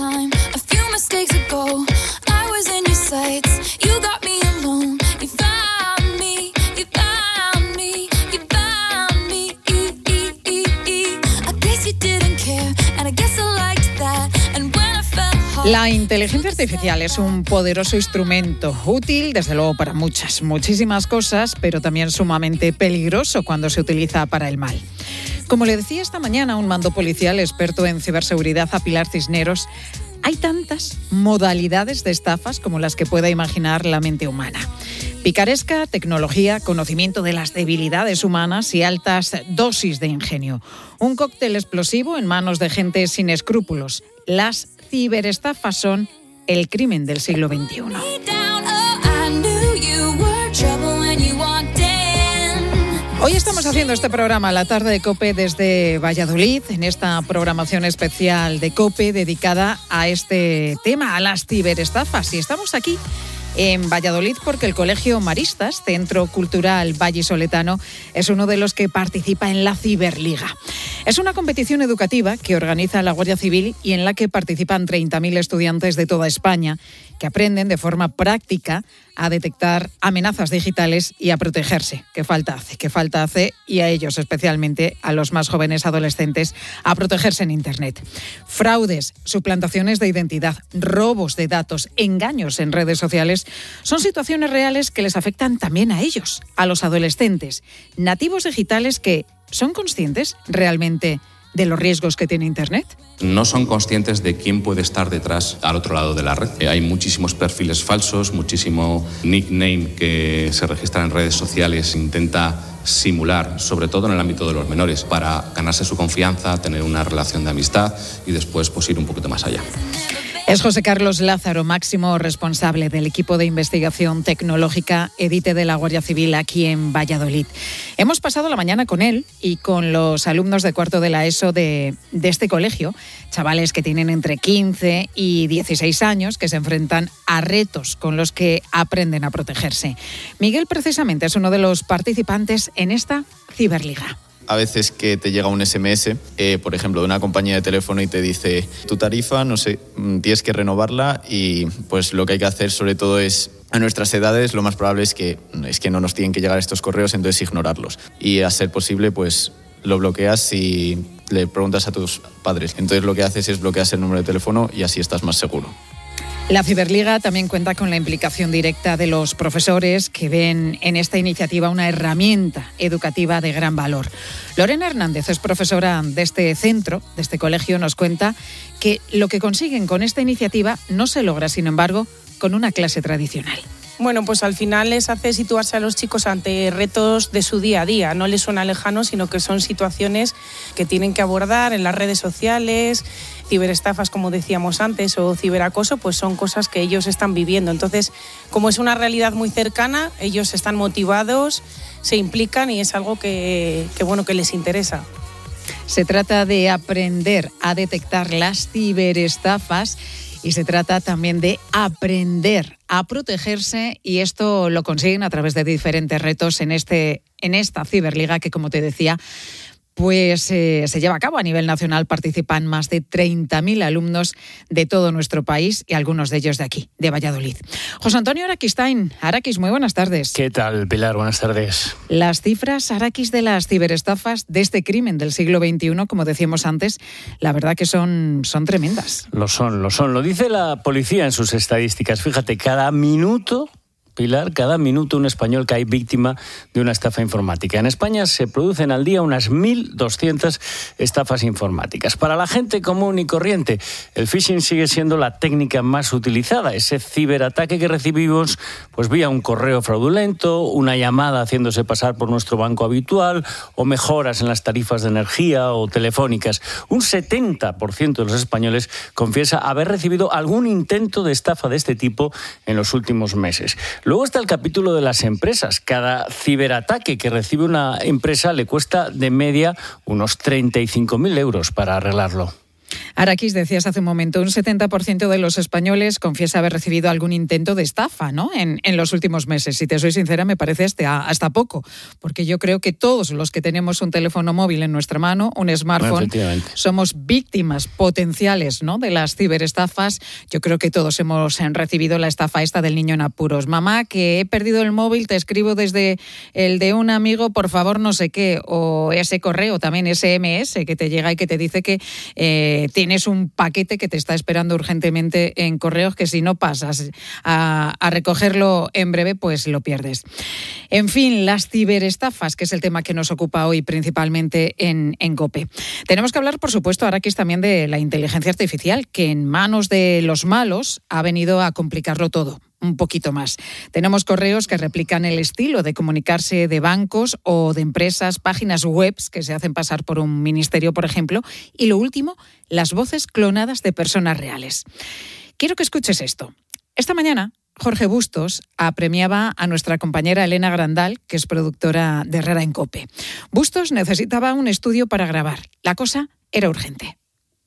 S9: La inteligencia artificial es un poderoso instrumento, útil desde luego para muchísimas cosas, pero también sumamente peligroso cuando se utiliza para el mal. Como le decía esta mañana un mando policial experto en ciberseguridad a Pilar Cisneros, hay tantas modalidades de estafas como las que pueda imaginar la mente humana. Picaresca, tecnología, conocimiento de las debilidades humanas y altas dosis de ingenio. Un cóctel explosivo en manos de gente sin escrúpulos. Las ciberestafas son el crimen del siglo XXI. Hoy estamos haciendo este programa, La Tarde de COPE, desde Valladolid, en esta programación especial de COPE dedicada a este tema, a las ciberestafas. Y estamos aquí en Valladolid porque el Colegio Maristas, Centro Cultural Vallisoletano, es uno de los que participa en la Ciberliga. Es una competición educativa que organiza la Guardia Civil y en la que participan 30.000 estudiantes de toda España que aprenden de forma práctica a detectar amenazas digitales y a protegerse. ¿Qué falta hace? Y a ellos, especialmente a los más jóvenes adolescentes, a protegerse en Internet. Fraudes, suplantaciones de identidad, robos de datos, engaños en redes sociales son situaciones reales que les afectan también a ellos, a los adolescentes, nativos digitales que son conscientes realmente de los riesgos que tiene Internet.
S12: No son conscientes de quién puede estar detrás al otro lado de la red. Hay muchísimos perfiles falsos, muchísimo nickname que se registra en redes sociales, intenta simular, sobre todo en el ámbito de los menores, para ganarse su confianza, tener una relación de amistad y después pues, ir un poquito más allá.
S9: Es José Carlos Lázaro, máximo responsable del equipo de investigación tecnológica EDITE de la Guardia Civil aquí en Valladolid. Hemos pasado la mañana con él y con los alumnos de cuarto de la ESO de este colegio, chavales que tienen entre 15 y 16 años, que se enfrentan a retos con los que aprenden a protegerse. Miguel, precisamente, es uno de los participantes en esta Ciberliga.
S13: A veces que te llega un SMS, por ejemplo, de una compañía de teléfono y te dice tu tarifa, no sé, tienes que renovarla y pues lo que hay que hacer sobre todo es, a nuestras edades lo más probable es que no nos tienen que llegar estos correos, entonces ignorarlos. Y a ser posible, pues lo bloqueas y le preguntas a tus padres. Entonces lo que haces es bloqueas el número de teléfono y así estás más seguro.
S9: La Ciberliga también cuenta con la implicación directa de los profesores que ven en esta iniciativa una herramienta educativa de gran valor. Lorena Hernández es profesora de este centro, de este colegio, nos cuenta que lo que consiguen con esta iniciativa no se logra, sin embargo, con una clase tradicional.
S24: Bueno, pues al final les hace situarse a los chicos ante retos de su día a día. No les suena lejano, sino que son situaciones que tienen que abordar en las redes sociales. Ciberestafas, como decíamos antes, o ciberacoso, pues son cosas que ellos están viviendo. Entonces, como es una realidad muy cercana, ellos están motivados, se implican y es algo que les interesa.
S9: Se trata de aprender a detectar las ciberestafas y se trata también de aprender a protegerse, y esto lo consiguen a través de diferentes retos en esta Ciberliga que, como te decía, pues se lleva a cabo a nivel nacional. Participan más de 30.000 alumnos de todo nuestro país y algunos de ellos de aquí, de Valladolid. José Antonio Araquistain. Araquis, muy buenas tardes.
S25: ¿Qué tal, Pilar? Buenas tardes.
S9: Las cifras, Araquis, de las ciberestafas, de este crimen del siglo XXI, como decíamos antes, la verdad que son tremendas.
S25: Lo son. Lo dice la policía en sus estadísticas. Fíjate, cada minuto, Pilar, cada minuto un español cae víctima de una estafa informática. En España se producen al día unas 1.200 estafas informáticas. Para la gente común y corriente, el phishing sigue siendo la técnica más utilizada, ese ciberataque que recibimos pues vía un correo fraudulento, una llamada haciéndose pasar por nuestro banco habitual o mejoras en las tarifas de energía o telefónicas. Un 70% de los españoles confiesa haber recibido algún intento de estafa de este tipo en los últimos meses. Luego está el capítulo de las empresas. Cada ciberataque que recibe una empresa le cuesta de media unos 35.000 euros para arreglarlo.
S9: Araquis, decías hace un momento, un 70% de los españoles confiesa haber recibido algún intento de estafa, ¿no? En los últimos meses. Si te soy sincera, me parece hasta poco, porque yo creo que todos los que tenemos un teléfono móvil en nuestra mano, un smartphone, somos víctimas potenciales, ¿no?, de las ciberestafas. Yo creo que todos hemos recibido la estafa esta del niño en apuros. Mamá, que he perdido el móvil, te escribo desde el de un amigo, por favor, no sé qué. O ese correo, también SMS, que te llega y que te dice que tienes un paquete que te está esperando urgentemente en correos, que si no pasas a recogerlo en breve, pues lo pierdes. En fin, las ciberestafas, que es el tema que nos ocupa hoy principalmente en COPE. Tenemos que hablar, por supuesto, Araquis, también de la inteligencia artificial, que en manos de los malos ha venido a complicarlo todo un poquito más. Tenemos correos que replican el estilo de comunicarse de bancos o de empresas, páginas web que se hacen pasar por un ministerio, por ejemplo, y lo último, las voces clonadas de personas reales. Quiero que escuches esto. Esta mañana, Jorge Bustos apremiaba a nuestra compañera Elena Grandal, que es productora de Herrera en COPE. Bustos necesitaba un estudio para grabar. La cosa era urgente.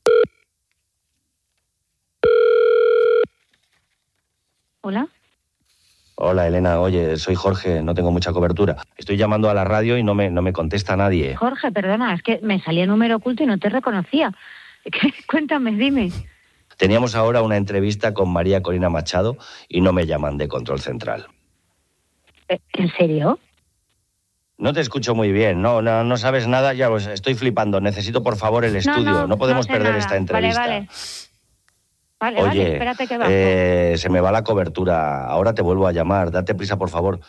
S11: Hola.
S14: Hola, Elena. Oye, soy Jorge, no tengo mucha cobertura. Estoy llamando a la radio y no me contesta nadie.
S11: Jorge, perdona, es que me salía número oculto y no te reconocía. Cuéntame, dime.
S14: Teníamos ahora una entrevista con María Corina Machado y no me llaman de Control Central.
S11: ¿En serio?
S14: No te escucho muy bien, no sabes nada, ya pues estoy flipando. Necesito, por favor, el estudio. No podemos perder esta entrevista.
S11: Vale,
S14: Oye,
S11: espérate que bajo.
S14: Se me va la cobertura. Ahora te vuelvo a llamar. Date prisa, por favor.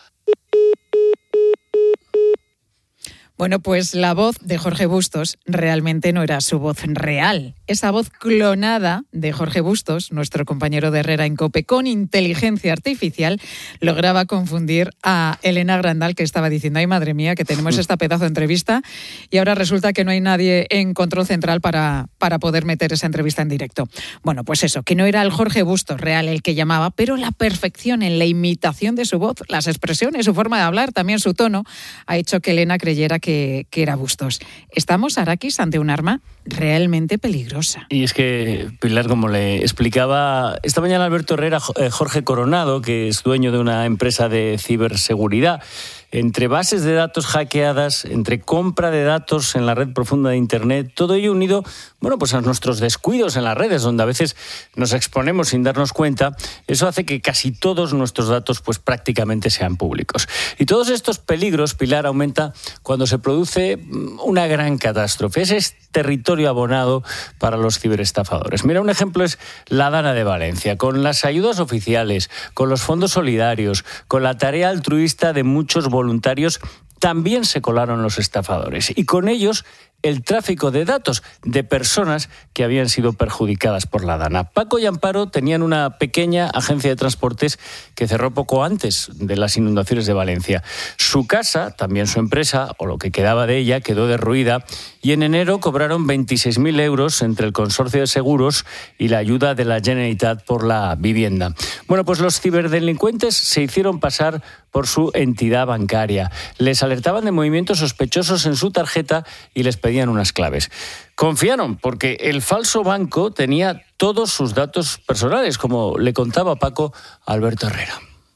S9: Bueno, pues la voz de Jorge Bustos realmente no era su voz real. Esa voz clonada de Jorge Bustos, nuestro compañero de Herrera en COPE, con inteligencia artificial, lograba confundir a Elena Grandal, que estaba diciendo, ay, madre mía, que tenemos esta pedazo de entrevista y ahora resulta que no hay nadie en Control Central para poder meter esa entrevista en directo. Bueno, pues eso, que no era el Jorge Bustos real el que llamaba, pero la perfección en la imitación de su voz, las expresiones, su forma de hablar, también su tono, ha hecho que Elena creyera que era Bustos. Estamos, Araquis, ante un arma realmente peligrosa.
S25: Y es que, Pilar, como le explicaba esta mañana Alberto Herrera, Jorge Coronado, que es dueño de una empresa de ciberseguridad, entre bases de datos hackeadas, entre compra de datos en la red profunda de Internet, todo ello unido, bueno, pues a nuestros descuidos en las redes, donde a veces nos exponemos sin darnos cuenta, eso hace que casi todos nuestros datos pues prácticamente sean públicos. Y todos estos peligros, Pilar, aumenta cuando se produce una gran catástrofe. Ese es territorio abonado para los ciberestafadores. Mira, un ejemplo es la Dana de Valencia, con las ayudas oficiales, con los fondos solidarios, con la tarea altruista de muchos voluntarios, también se colaron los estafadores y con ellos el tráfico de datos de personas que habían sido perjudicadas por la Dana. Paco y Amparo tenían una pequeña agencia de transportes que cerró poco antes de las inundaciones de Valencia. Su casa, también su empresa, o lo que quedaba de ella, quedó derruida y en enero cobraron 26.000 euros entre el consorcio de seguros y la ayuda de la Generalitat por la vivienda. Bueno, pues los ciberdelincuentes se hicieron pasar por su entidad bancaria. Les alertaban de movimientos sospechosos en su tarjeta y les pedían unas claves. Confiaron porque el falso banco tenía todos sus datos personales, como le contaba Paco a Alberto Herrera.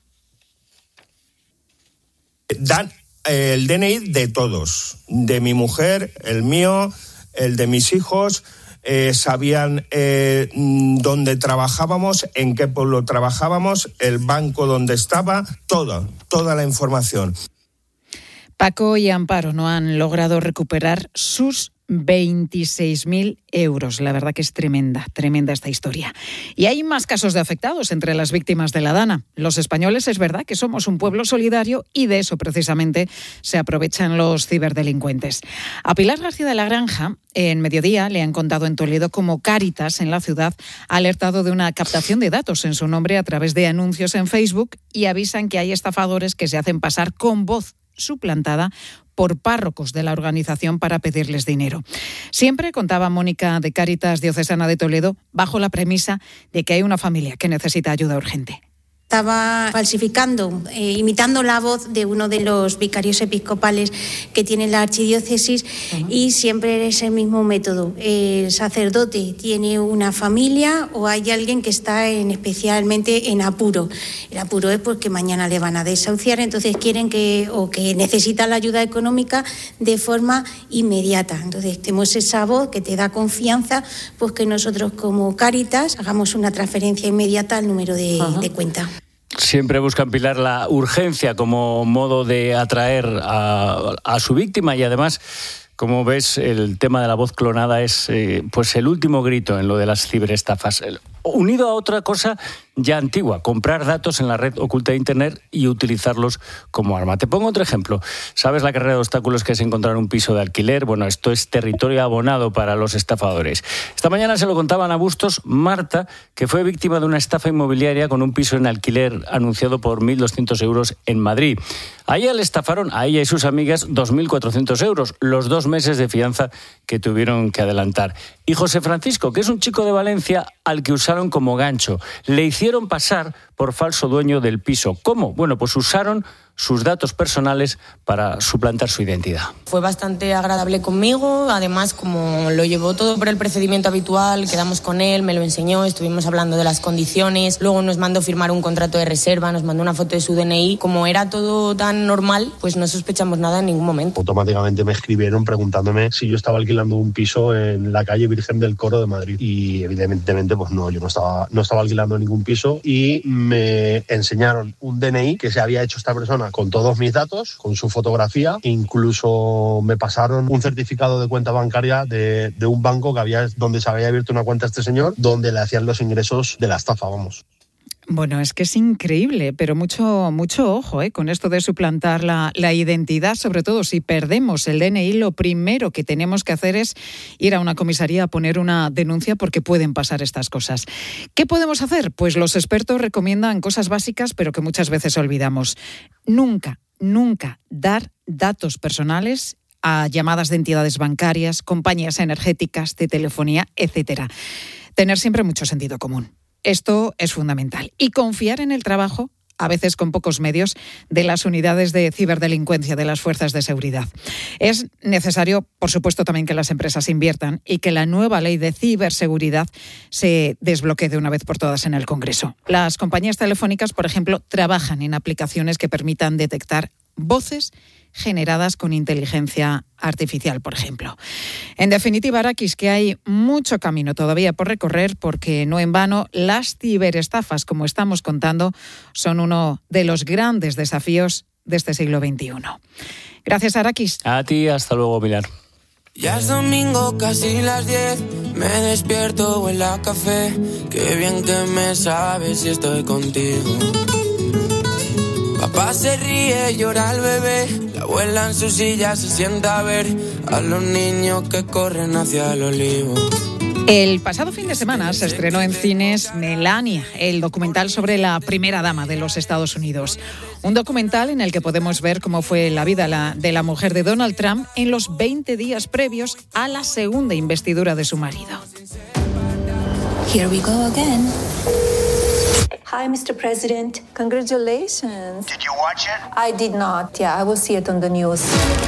S15: Dan el DNI de todos, de mi mujer, el mío, el de mis hijos. Sabían dónde trabajábamos, en qué pueblo trabajábamos, el banco donde estaba, toda la información.
S9: Paco y Amparo no han logrado recuperar sus 26.000 euros. La verdad que es tremenda esta historia. Y hay más casos de afectados entre las víctimas de la Dana. Los españoles es verdad que somos un pueblo solidario y de eso precisamente se aprovechan los ciberdelincuentes. A Pilar García de la Granja, en Mediodía, le han contado en Toledo cómo Cáritas en la ciudad ha alertado de una captación de datos en su nombre a través de anuncios en Facebook y avisan que hay estafadores que se hacen pasar con voz suplantada por párrocos de la organización para pedirles dinero. Siempre, contaba Mónica de Cáritas Diocesana de Toledo, bajo la premisa de que hay una familia que necesita ayuda urgente.
S16: estaba falsificando, imitando la voz de uno de los vicarios episcopales que tiene la archidiócesis, y siempre es el mismo método. El sacerdote tiene una familia o hay alguien que está especialmente en apuro. El apuro es porque mañana le van a desahuciar, entonces quieren que necesitan la ayuda económica de forma inmediata. Entonces tenemos esa voz que te da confianza, pues que nosotros como Cáritas hagamos una transferencia inmediata al número de cuenta.
S25: Siempre buscan, Pilar, la urgencia como modo de atraer a su víctima, y además, como ves, el tema de la voz clonada es pues el último grito en lo de las ciberestafas. Unido a otra cosa ya antigua, comprar datos en la red oculta de Internet y utilizarlos como arma. Te pongo otro ejemplo. ¿Sabes la carrera de obstáculos que es encontrar un piso de alquiler? Bueno, esto es territorio abonado para los estafadores. Esta mañana se lo contaban a Bustos Marta, que fue víctima de una estafa inmobiliaria con un piso en alquiler anunciado por 1.200 euros en Madrid. A ella le estafaron, a ella y sus amigas, 2.400 euros, los 2 meses de fianza que tuvieron que adelantar. Y José Francisco, que es un chico de Valencia al que usaron como gancho. Le hicieron pasar por falso dueño del piso. ¿Cómo? Bueno, pues usaron sus datos personales para suplantar su identidad.
S17: Fue bastante agradable conmigo, además como lo llevó todo por el procedimiento habitual, quedamos con él, me lo enseñó, estuvimos hablando de las condiciones, luego nos mandó firmar un contrato de reserva, nos mandó una foto de su DNI, como era todo tan normal, pues no sospechamos nada en ningún momento.
S18: Automáticamente me escribieron preguntándome si yo estaba alquilando un piso en la calle Virgen del Coro de Madrid, y evidentemente pues no, yo no estaba alquilando ningún piso, y me enseñaron un DNI que se había hecho esta persona con todos mis datos, con su fotografía. Incluso me pasaron un certificado de cuenta bancaria de un banco donde se había abierto una cuenta a este señor, donde le hacían los ingresos de la estafa, vamos.
S9: Bueno, es que es increíble, pero mucho ojo con esto de suplantar la identidad. Sobre todo si perdemos el DNI, lo primero que tenemos que hacer es ir a una comisaría a poner una denuncia, porque pueden pasar estas cosas. ¿Qué podemos hacer? Pues los expertos recomiendan cosas básicas, pero que muchas veces olvidamos. Nunca dar datos personales a llamadas de entidades bancarias, compañías energéticas, de telefonía, etcétera. Tener siempre mucho sentido común. Esto es fundamental. Y confiar en el trabajo, a veces con pocos medios, de las unidades de ciberdelincuencia de las fuerzas de seguridad. Es necesario, por supuesto, también que las empresas inviertan y que la nueva ley de ciberseguridad se desbloquee de una vez por todas en el Congreso. Las compañías telefónicas, por ejemplo, trabajan en aplicaciones que permitan detectar voces generadas con inteligencia artificial, por ejemplo. En definitiva, Arakis, que hay mucho camino todavía por recorrer, porque no en vano las ciberestafas, como estamos contando, son uno de los grandes desafíos de este siglo XXI. Gracias, Arakis.
S25: A ti, hasta luego, Pilar.
S19: Ya es domingo, casi las 10, me despierto, huele a café, qué bien que me sabe si estoy contigo. Papá se ríe, llora el bebé, la abuela en su silla se sienta a ver a los niños que corren hacia el olivo.
S9: El pasado fin de semana se estrenó en cines Melania, el documental sobre la primera dama de los Estados Unidos. Un documental en el que podemos ver cómo fue la vida de la mujer de Donald Trump en los 20 días previos a la segunda investidura de su marido.
S10: Here we go again. Hi, Mr. President. Congratulations.
S20: Did you watch it?
S10: I did not. Yeah, I will see it on the news.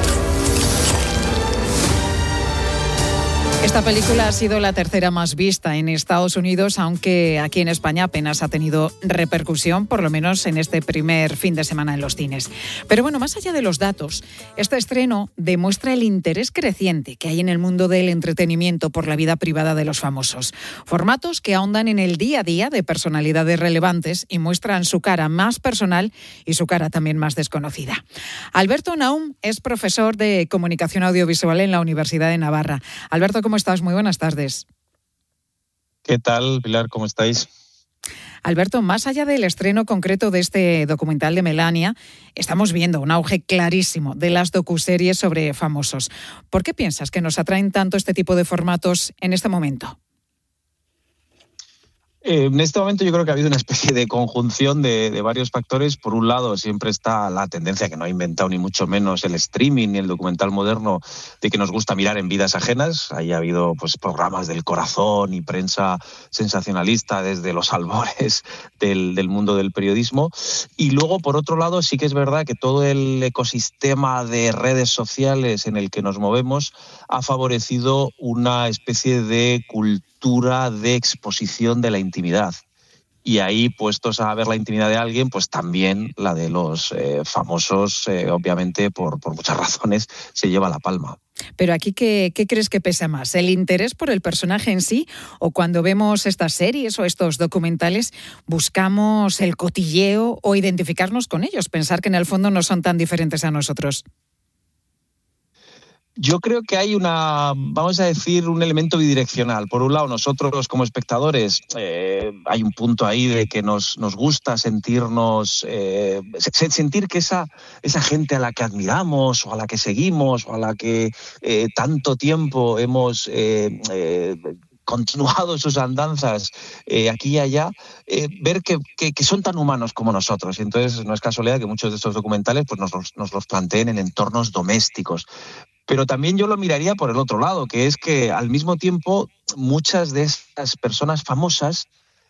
S9: Esta película ha sido la tercera más vista en Estados Unidos, aunque aquí en España apenas ha tenido repercusión, por lo menos en este primer fin de semana en los cines. Pero bueno, más allá de los datos, este estreno demuestra el interés creciente que hay en el mundo del entretenimiento por la vida privada de los famosos. Formatos que ahondan en el día a día de personalidades relevantes y muestran su cara más personal y su cara también más desconocida. Alberto Naum es profesor de Comunicación Audiovisual en la Universidad de Navarra. Alberto, ¿cómo estás? Muy buenas tardes.
S26: ¿Qué tal, Pilar? ¿Cómo estáis?
S9: Alberto, más allá del estreno concreto de este documental de Melania, estamos viendo un auge clarísimo de las docuseries sobre famosos. ¿Por qué piensas que nos atraen tanto este tipo de formatos en este momento?
S26: En este momento yo creo que ha habido una especie de conjunción de varios factores. Por un lado, siempre está la tendencia, que no ha inventado ni mucho menos el streaming ni el documental moderno, de que nos gusta mirar en vidas ajenas. Ahí ha habido pues programas del corazón y prensa sensacionalista desde los albores del mundo del periodismo. Y luego, por otro lado, sí que es verdad que todo el ecosistema de redes sociales en el que nos movemos ha favorecido una especie de cultura de exposición de la intimidad. Y ahí, puestos a ver la intimidad de alguien, pues también la de los famosos, obviamente, por muchas razones, se lleva la palma.
S9: Pero aquí, ¿qué crees que pesa más? ¿El interés por el personaje en sí? ¿O cuando vemos estas series o estos documentales buscamos el cotilleo o identificarnos con ellos? Pensar que en el fondo no son tan diferentes a nosotros.
S26: Yo creo que hay vamos a decir, un elemento bidireccional. Por un lado, nosotros como espectadores, hay un punto ahí de que nos gusta sentirnos, sentir que esa gente a la que admiramos o a la que seguimos o a la que tanto tiempo hemos continuado sus andanzas aquí y allá, ver que son tan humanos como nosotros. Y entonces no es casualidad que muchos de estos documentales pues nos los planteen en entornos domésticos. Pero también yo lo miraría por el otro lado, que es que al mismo tiempo muchas de estas personas famosas,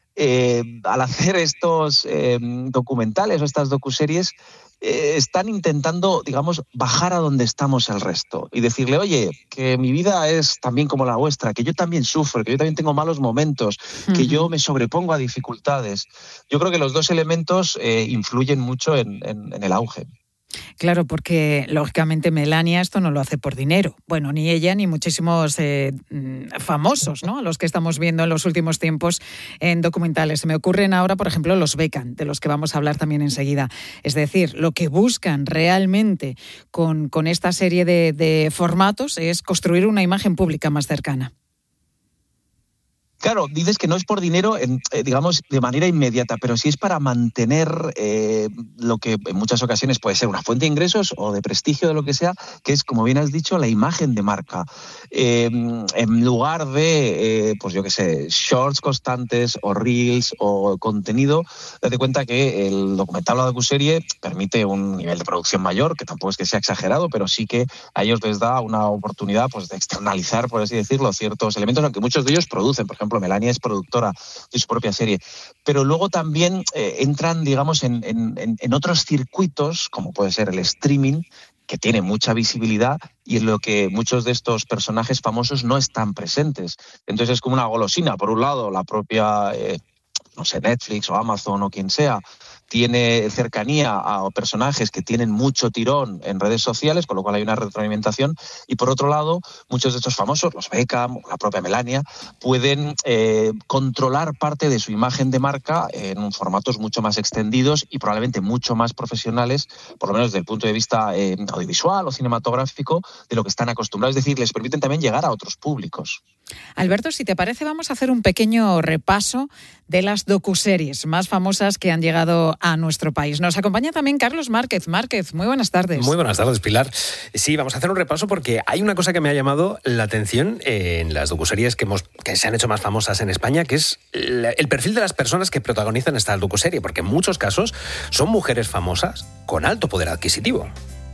S26: al hacer estos documentales o estas docuseries, están intentando, digamos, bajar a donde estamos el resto y decirle, oye, que mi vida es también como la vuestra, que yo también sufro, que yo también tengo malos momentos, que yo me sobrepongo a dificultades. Yo creo que los dos elementos influyen mucho en el auge.
S9: Claro, porque lógicamente Melania esto no lo hace por dinero. Bueno, ni ella ni muchísimos famosos, ¿no?, a los que estamos viendo en los últimos tiempos en documentales. Se me ocurren ahora, por ejemplo, los Beckham, de los que vamos a hablar también enseguida. Es decir, lo que buscan realmente con esta serie de formatos es construir una imagen pública más cercana.
S26: Claro, dices que no es por dinero, digamos, de manera inmediata, pero sí es para mantener lo que en muchas ocasiones puede ser una fuente de ingresos o de prestigio, de lo que sea, que es, como bien has dicho, la imagen de marca. En lugar de, pues yo qué sé, shorts constantes o reels o contenido, date cuenta que el documental o la docuserie permite un nivel de producción mayor, que tampoco es que sea exagerado, pero sí que a ellos les da una oportunidad pues de externalizar, por así decirlo, ciertos elementos, aunque muchos de ellos producen. Por ejemplo, Melania es productora de su propia serie, pero luego también entran, digamos, en otros circuitos, como puede ser el streaming, que tiene mucha visibilidad y en lo que muchos de estos personajes famosos no están presentes. Entonces es como una golosina. Por un lado, la propia, no sé, Netflix o Amazon o quien sea, tiene cercanía a personajes que tienen mucho tirón en redes sociales, con lo cual hay una retroalimentación. Y por otro lado, muchos de estos famosos, los Beckham, la propia Melania, pueden controlar parte de su imagen de marca en formatos mucho más extendidos y probablemente mucho más profesionales, por lo menos desde el punto de vista audiovisual o cinematográfico, de lo que están acostumbrados. Es decir, les permiten también llegar a otros públicos.
S9: Alberto, si te parece, vamos a hacer un pequeño repaso de las docuseries más famosas que han llegado a nuestro país. Nos acompaña también Carlos Márquez. Márquez, muy buenas tardes.
S1: Muy buenas tardes, Pilar. Sí, vamos a hacer un repaso porque hay una cosa que me ha llamado la atención en las docuseries que se han hecho más famosas en España, que es el perfil de las personas que protagonizan esta docuserie, porque en muchos casos son mujeres famosas con alto poder adquisitivo.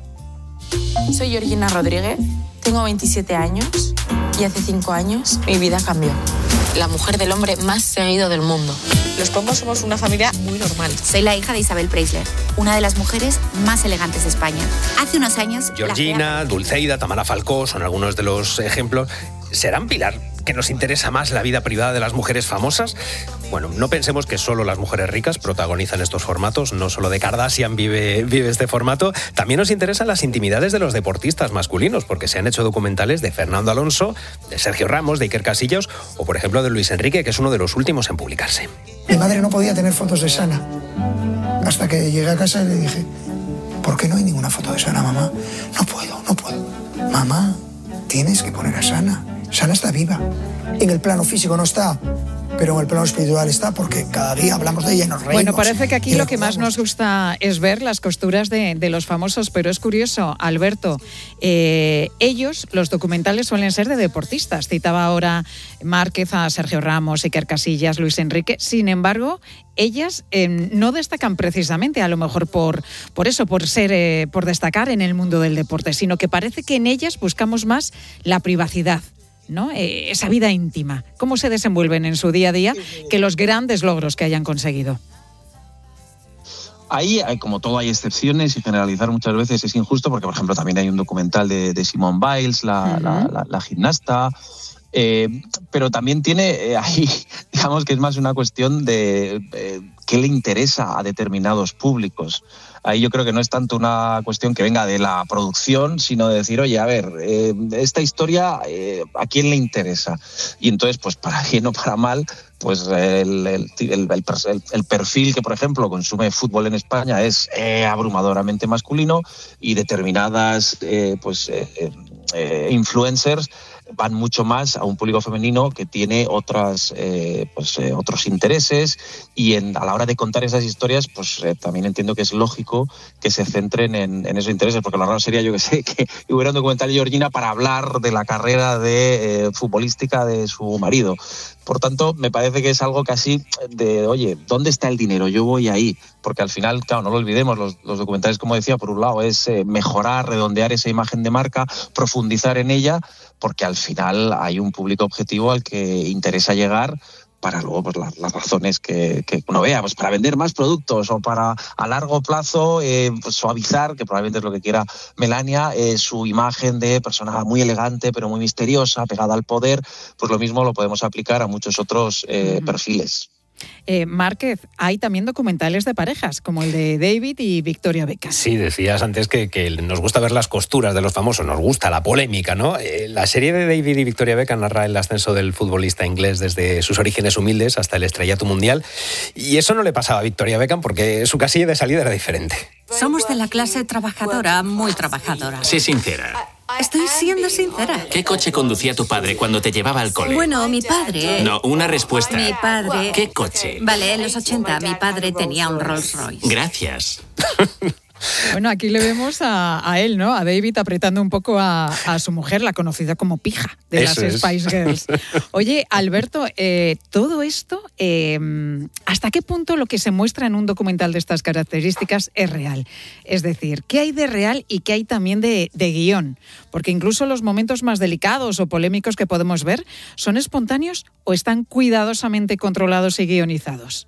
S2: Soy Georgina Rodríguez, tengo 27 años y hace 5 años mi vida cambió. La mujer del hombre más seguido del mundo. Los Pombos somos una familia muy normal.
S3: Soy la hija de Isabel Preisler, una de las mujeres más elegantes de España. Hace unos años...
S1: Georgina, Dulceida, Tamara Falcó son algunos de los ejemplos. ¿Serán, Pilar, que nos interesa más la vida privada de las mujeres famosas? Bueno, no pensemos que solo las mujeres ricas protagonizan estos formatos, no solo de Kardashian vive este formato. También nos interesan las intimidades de los deportistas masculinos, porque se han hecho documentales de Fernando Alonso, de Sergio Ramos, de Iker Casillas o, por ejemplo, de Luis Enrique, que es uno de los últimos en publicarse.
S4: Mi madre no podía tener fotos de Sana, hasta que llegué a casa y le dije, ¿por qué no hay ninguna foto de Sana, mamá? No puedo. Mamá, tienes que poner a Sana. Sana está viva. En el plano físico no está, pero en el plano espiritual está, porque cada día hablamos de ella y nos reímos.
S9: Bueno, parece que aquí lo que más nos gusta es ver las costuras de los famosos, pero es curioso, Alberto, ellos, los documentales suelen ser de deportistas. Citaba ahora Márquez a Sergio Ramos, Iker Casillas, Luis Enrique. Sin embargo, ellas no destacan precisamente, a lo mejor por destacar en el mundo del deporte, sino que parece que en ellas buscamos más la privacidad, ¿no? Esa vida íntima. ¿Cómo se desenvuelven en su día a día que los grandes logros que hayan conseguido?
S26: Ahí, como todo, hay excepciones y generalizar muchas veces es injusto porque, por ejemplo, también hay un documental de Simone Biles, la gimnasta, pero también tiene ahí, digamos que es más una cuestión de qué le interesa a determinados públicos. Ahí yo creo que no es tanto una cuestión que venga de la producción, sino de decir, oye, a ver, esta historia, ¿a quién le interesa? Y entonces, pues para bien o para mal, pues el perfil que, por ejemplo, consume fútbol en España es abrumadoramente masculino y determinadas influencers van mucho más a un público femenino que tiene otros intereses y a la hora de contar esas historias, pues también entiendo que es lógico que se centren en esos intereses, porque lo raro sería, yo que sé, que hubiera un documental de Georgina para hablar de la carrera futbolística de su marido. Por tanto, me parece que es algo casi de, oye, ¿dónde está el dinero? Yo voy ahí. Porque al final, claro, no lo olvidemos, los documentales, como decía, por un lado es mejorar, redondear esa imagen de marca, profundizar en ella, porque al final hay un público objetivo al que interesa llegar para luego pues, las razones que uno vea, pues para vender más productos o para a largo plazo pues, suavizar, que probablemente es lo que quiera Melania, su imagen de persona muy elegante pero muy misteriosa, pegada al poder. Pues lo mismo lo podemos aplicar a muchos otros perfiles.
S9: Márquez, hay también documentales de parejas, como el de David y Victoria Beckham.
S1: Sí, decías antes que nos gusta ver las costuras de los famosos, nos gusta la polémica, ¿no? La serie de David y Victoria Beckham narra el ascenso del futbolista inglés desde sus orígenes humildes hasta el estrellato mundial, y eso no le pasaba a Victoria Beckham porque su casilla de salida era diferente.
S5: Somos de la clase trabajadora, muy trabajadora.
S7: Sé sincera.
S5: Estoy siendo sincera.
S7: ¿Qué coche conducía tu padre cuando te llevaba al cole?
S5: Bueno, mi padre...
S7: No, una respuesta.
S5: Mi padre...
S7: ¿Qué coche?
S5: Vale, en los 80 mi padre tenía un Rolls Royce.
S7: Gracias.
S9: Bueno, aquí le vemos a él, ¿no? A David apretando un poco a su mujer, la conocida como pija de
S1: Eso
S9: las
S1: es.
S9: Spice Girls. Oye, Alberto, todo esto, ¿hasta qué punto lo que se muestra en un documental de estas características es real? Es decir, ¿qué hay de real y qué hay también de guión? Porque incluso los momentos más delicados o polémicos que podemos ver, ¿son espontáneos o están cuidadosamente controlados y guionizados?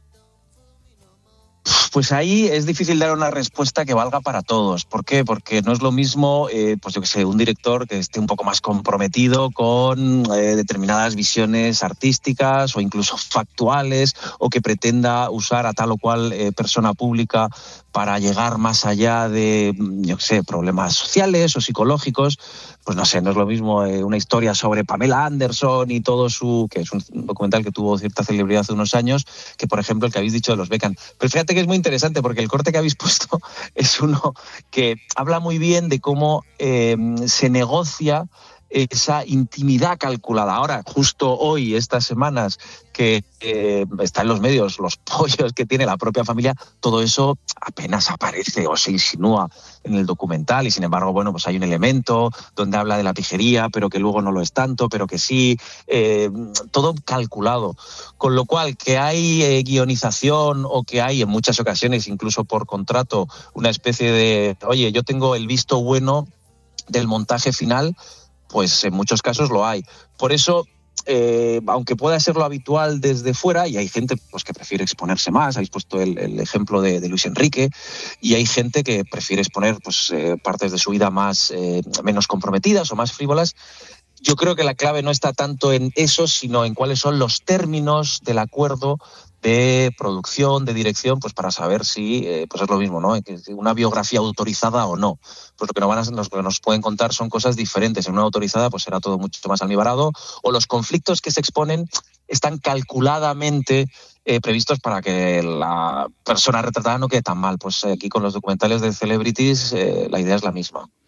S26: Pues ahí es difícil dar una respuesta que valga para todos. ¿Por qué? Porque no es lo mismo, pues yo que sé, un director que esté un poco más comprometido con determinadas visiones artísticas o incluso factuales, o que pretenda usar a tal o cual persona pública para llegar más allá de, yo que sé, problemas sociales o psicológicos. Pues no sé, no es lo mismo una historia sobre Pamela Anderson y todo que es un documental que tuvo cierta celebridad hace unos años, que por ejemplo el que habéis dicho de los Beckham. Pero fíjate que es muy interesante porque el corte que habéis puesto es uno que habla muy bien de cómo se negocia esa intimidad calculada. Ahora, justo hoy, estas semanas, que está en los medios, los pollos que tiene la propia familia, todo eso apenas aparece o se insinúa en el documental y, sin embargo, bueno, pues hay un elemento donde habla de la pijería, pero que luego no lo es tanto, pero que sí, todo calculado. Con lo cual, que hay guionización o que hay, en muchas ocasiones, incluso por contrato, una especie de, oye, yo tengo el visto bueno del montaje final, pues en muchos casos lo hay. Por eso, aunque pueda ser lo habitual desde fuera, y hay gente pues, que prefiere exponerse más, habéis puesto el ejemplo de Luis Enrique, y hay gente que prefiere exponer pues, partes de su vida menos comprometidas o más frívolas. Yo creo que la clave no está tanto en eso, sino en cuáles son los términos del acuerdo de producción, de dirección, pues para saber si pues es lo mismo, ¿no? Una biografía autorizada o no. Pues lo que nos pueden contar son cosas diferentes. En una autorizada pues será todo mucho más almibarado, o los conflictos que se exponen están calculadamente previstos para que la persona retratada no quede tan mal. Pues aquí con los documentales de celebrities la idea es la misma.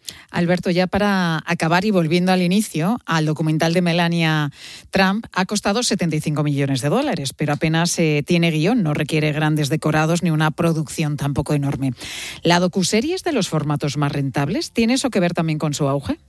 S9: Alberto, ya para acabar y volviendo al inicio, al documental de Melania Trump ha costado $75 millones, pero apenas tiene guión, no requiere grandes decorados ni una producción tampoco enorme. ¿La docuserie es de los formatos más rentables? ¿Tiene eso que ver también con su auge?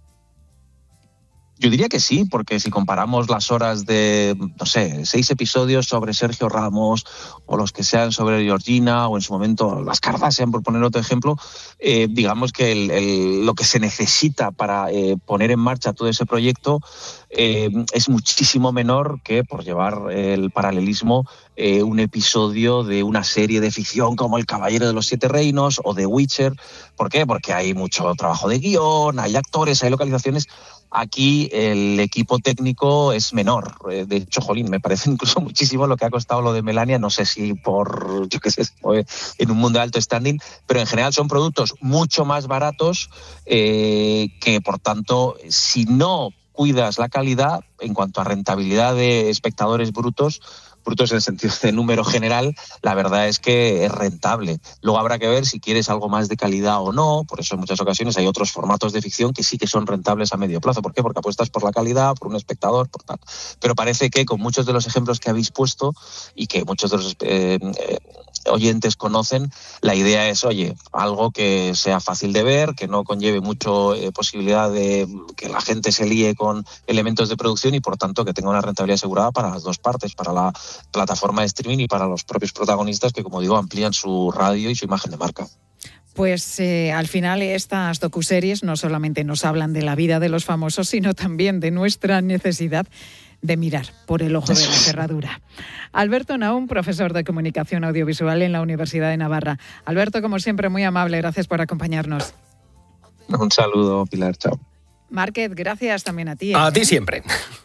S26: Yo diría que sí, porque si comparamos las horas de, 6 episodios sobre Sergio Ramos o los que sean sobre Georgina o en su momento las Kardashian, por poner otro ejemplo, digamos que lo que se necesita para poner en marcha todo ese proyecto es muchísimo menor que, por llevar el paralelismo, un episodio de una serie de ficción como El Caballero de los Siete Reinos o The Witcher. ¿Por qué? Porque hay mucho trabajo de guión, hay actores, hay localizaciones. Aquí el equipo técnico es menor. De hecho, jolín, me parece incluso muchísimo lo que ha costado lo de Melania. No sé si por, en un mundo de alto standing, pero en general son productos mucho más baratos que, por tanto, si no cuidas la calidad en cuanto a rentabilidad de espectadores brutos en el sentido de número general, la verdad es que es rentable. Luego habrá que ver si quieres algo más de calidad o no. Por eso en muchas ocasiones hay otros formatos de ficción que sí que son rentables a medio plazo. ¿Por qué? Porque apuestas por la calidad, por un espectador, por tal. Pero parece que con muchos de los ejemplos que habéis puesto y que muchos de los oyentes conocen, la idea es, algo que sea fácil de ver, que no conlleve mucho posibilidad de que la gente se líe con elementos de producción y, por tanto, que tenga una rentabilidad asegurada para las dos partes, para la plataforma de streaming y para los propios protagonistas que, como digo, amplían su radio y su imagen de marca.
S9: Pues al final estas docuseries no solamente nos hablan de la vida de los famosos, sino también de nuestra necesidad de mirar por el ojo de la cerradura. Alberto Naum, profesor de Comunicación Audiovisual en la Universidad de Navarra. Alberto, como siempre, muy amable, gracias por acompañarnos.
S26: Un saludo, Pilar, chao.
S9: Márquez, gracias también a ti.
S1: A ti siempre.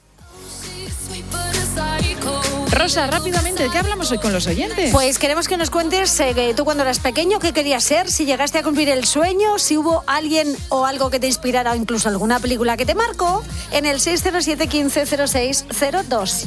S9: Rosa, rápidamente, ¿de qué hablamos hoy con los oyentes?
S6: Pues queremos que nos cuentes tú cuando eras pequeño, qué querías ser, si llegaste a cumplir el sueño, si hubo alguien o algo que te inspirara o incluso alguna película que te marcó, en el 607 15 06 02.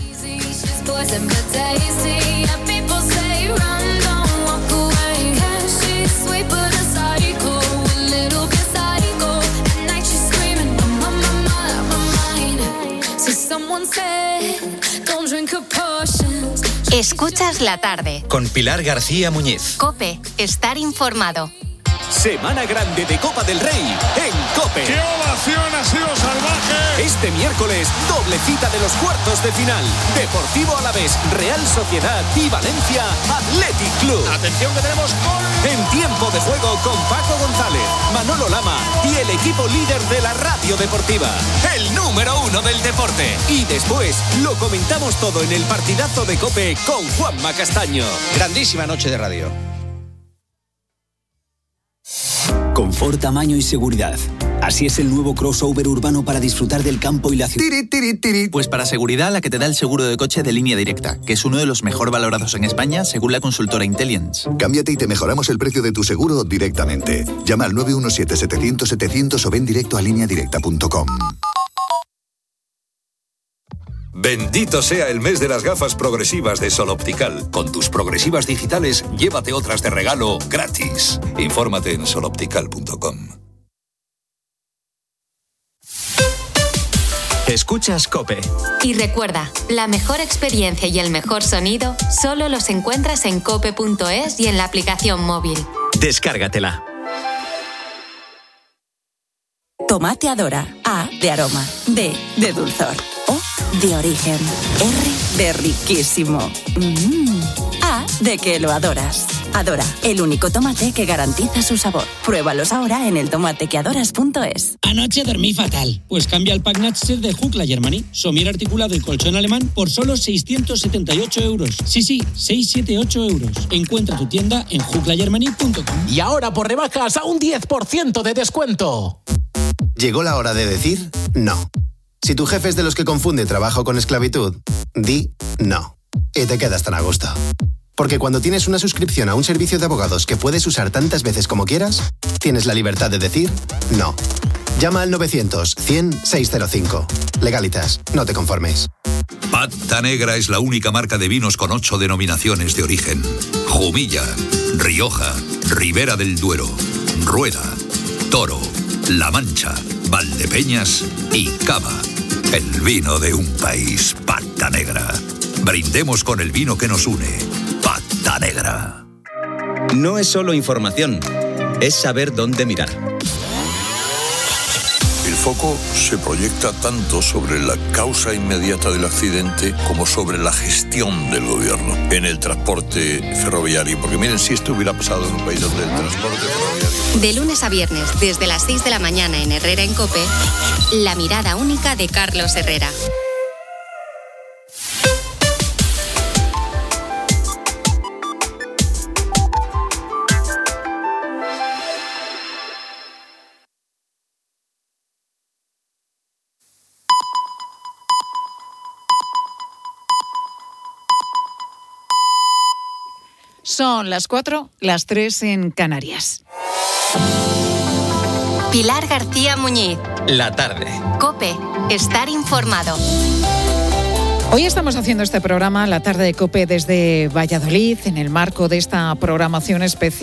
S8: Escuchas la tarde.
S20: Con Pilar García Muñiz.
S8: COPE. Estar informado.
S20: Semana grande de Copa del Rey en COPE.
S21: ¡Qué ovación ha sido salvaje!
S20: Este miércoles, doble cita de los cuartos de final. Deportivo Alavés, Real Sociedad y Valencia Athletic Club.
S21: Atención que tenemos gol.
S20: En tiempo de juego con Paco González, Manolo Lama y el equipo líder de la radio deportiva. El número 1 del deporte. Y después lo comentamos todo en el partidazo de COPE con Juanma Castaño.
S21: Grandísima noche de radio.
S22: Confort, tamaño y seguridad. Así es el nuevo crossover urbano para disfrutar del campo y la ciudad.
S23: Pues para seguridad, la que te da el seguro de coche de Línea Directa, que es uno de los mejor valorados en España según la consultora Intelliance.
S27: Cámbiate y te mejoramos el precio de tu seguro directamente. Llama al 917-700-700 o ven directo a lineadirecta.com.
S28: Bendito sea el mes de las gafas progresivas de Sol Optical. Con tus progresivas digitales, llévate otras de regalo gratis. Infórmate en soloptical.com.
S20: Escuchas COPE.
S8: Y recuerda, la mejor experiencia y el mejor sonido solo los encuentras en cope.es y en la aplicación móvil.
S20: Descárgatela.
S29: Tomate Adora. A de aroma. D de dulzor. O de origen. R de riquísimo. A de que lo adoras. Adora, el único tomate que garantiza su sabor. Pruébalos ahora en eltomatequeadoras.es.
S30: Anoche dormí fatal. Pues cambia el pack Natcher de Huckla Germany. Somier articulado y colchón alemán por solo 678 euros. Sí, 678 euros. Encuentra tu tienda en hucklagermany.com.
S31: Y ahora por rebajas a un 10% de descuento.
S32: Llegó la hora de decir no. Si tu jefe es de los que confunde trabajo con esclavitud, di no. Y te quedas tan a gusto. Porque cuando tienes una suscripción a un servicio de abogados que puedes usar tantas veces como quieras, tienes la libertad de decir no. Llama al 900-100-605. Legalitas, no te conformes.
S28: Pata Negra es la única marca de vinos con 8 denominaciones de origen. Jumilla, Rioja, Ribera del Duero, Rueda, Toro, La Mancha, Valdepeñas y Cava. El vino de un país, Pata Negra. Brindemos con el vino que nos une, Pata Negra.
S10: No es solo información, es saber dónde mirar.
S28: El foco se proyecta tanto sobre la causa inmediata del accidente como sobre la gestión del gobierno en el transporte ferroviario. Porque miren, si esto hubiera pasado en un país donde el transporte ferroviario...
S8: De lunes a viernes, desde las 6 de la mañana en Herrera en COPE, la mirada única de Carlos Herrera.
S9: Son las 4, las 3 en Canarias.
S8: Pilar García Muñiz.
S23: La tarde.
S8: COPE. Estar informado.
S9: Hoy estamos haciendo este programa, La tarde de COPE, desde Valladolid, en el marco de esta programación especial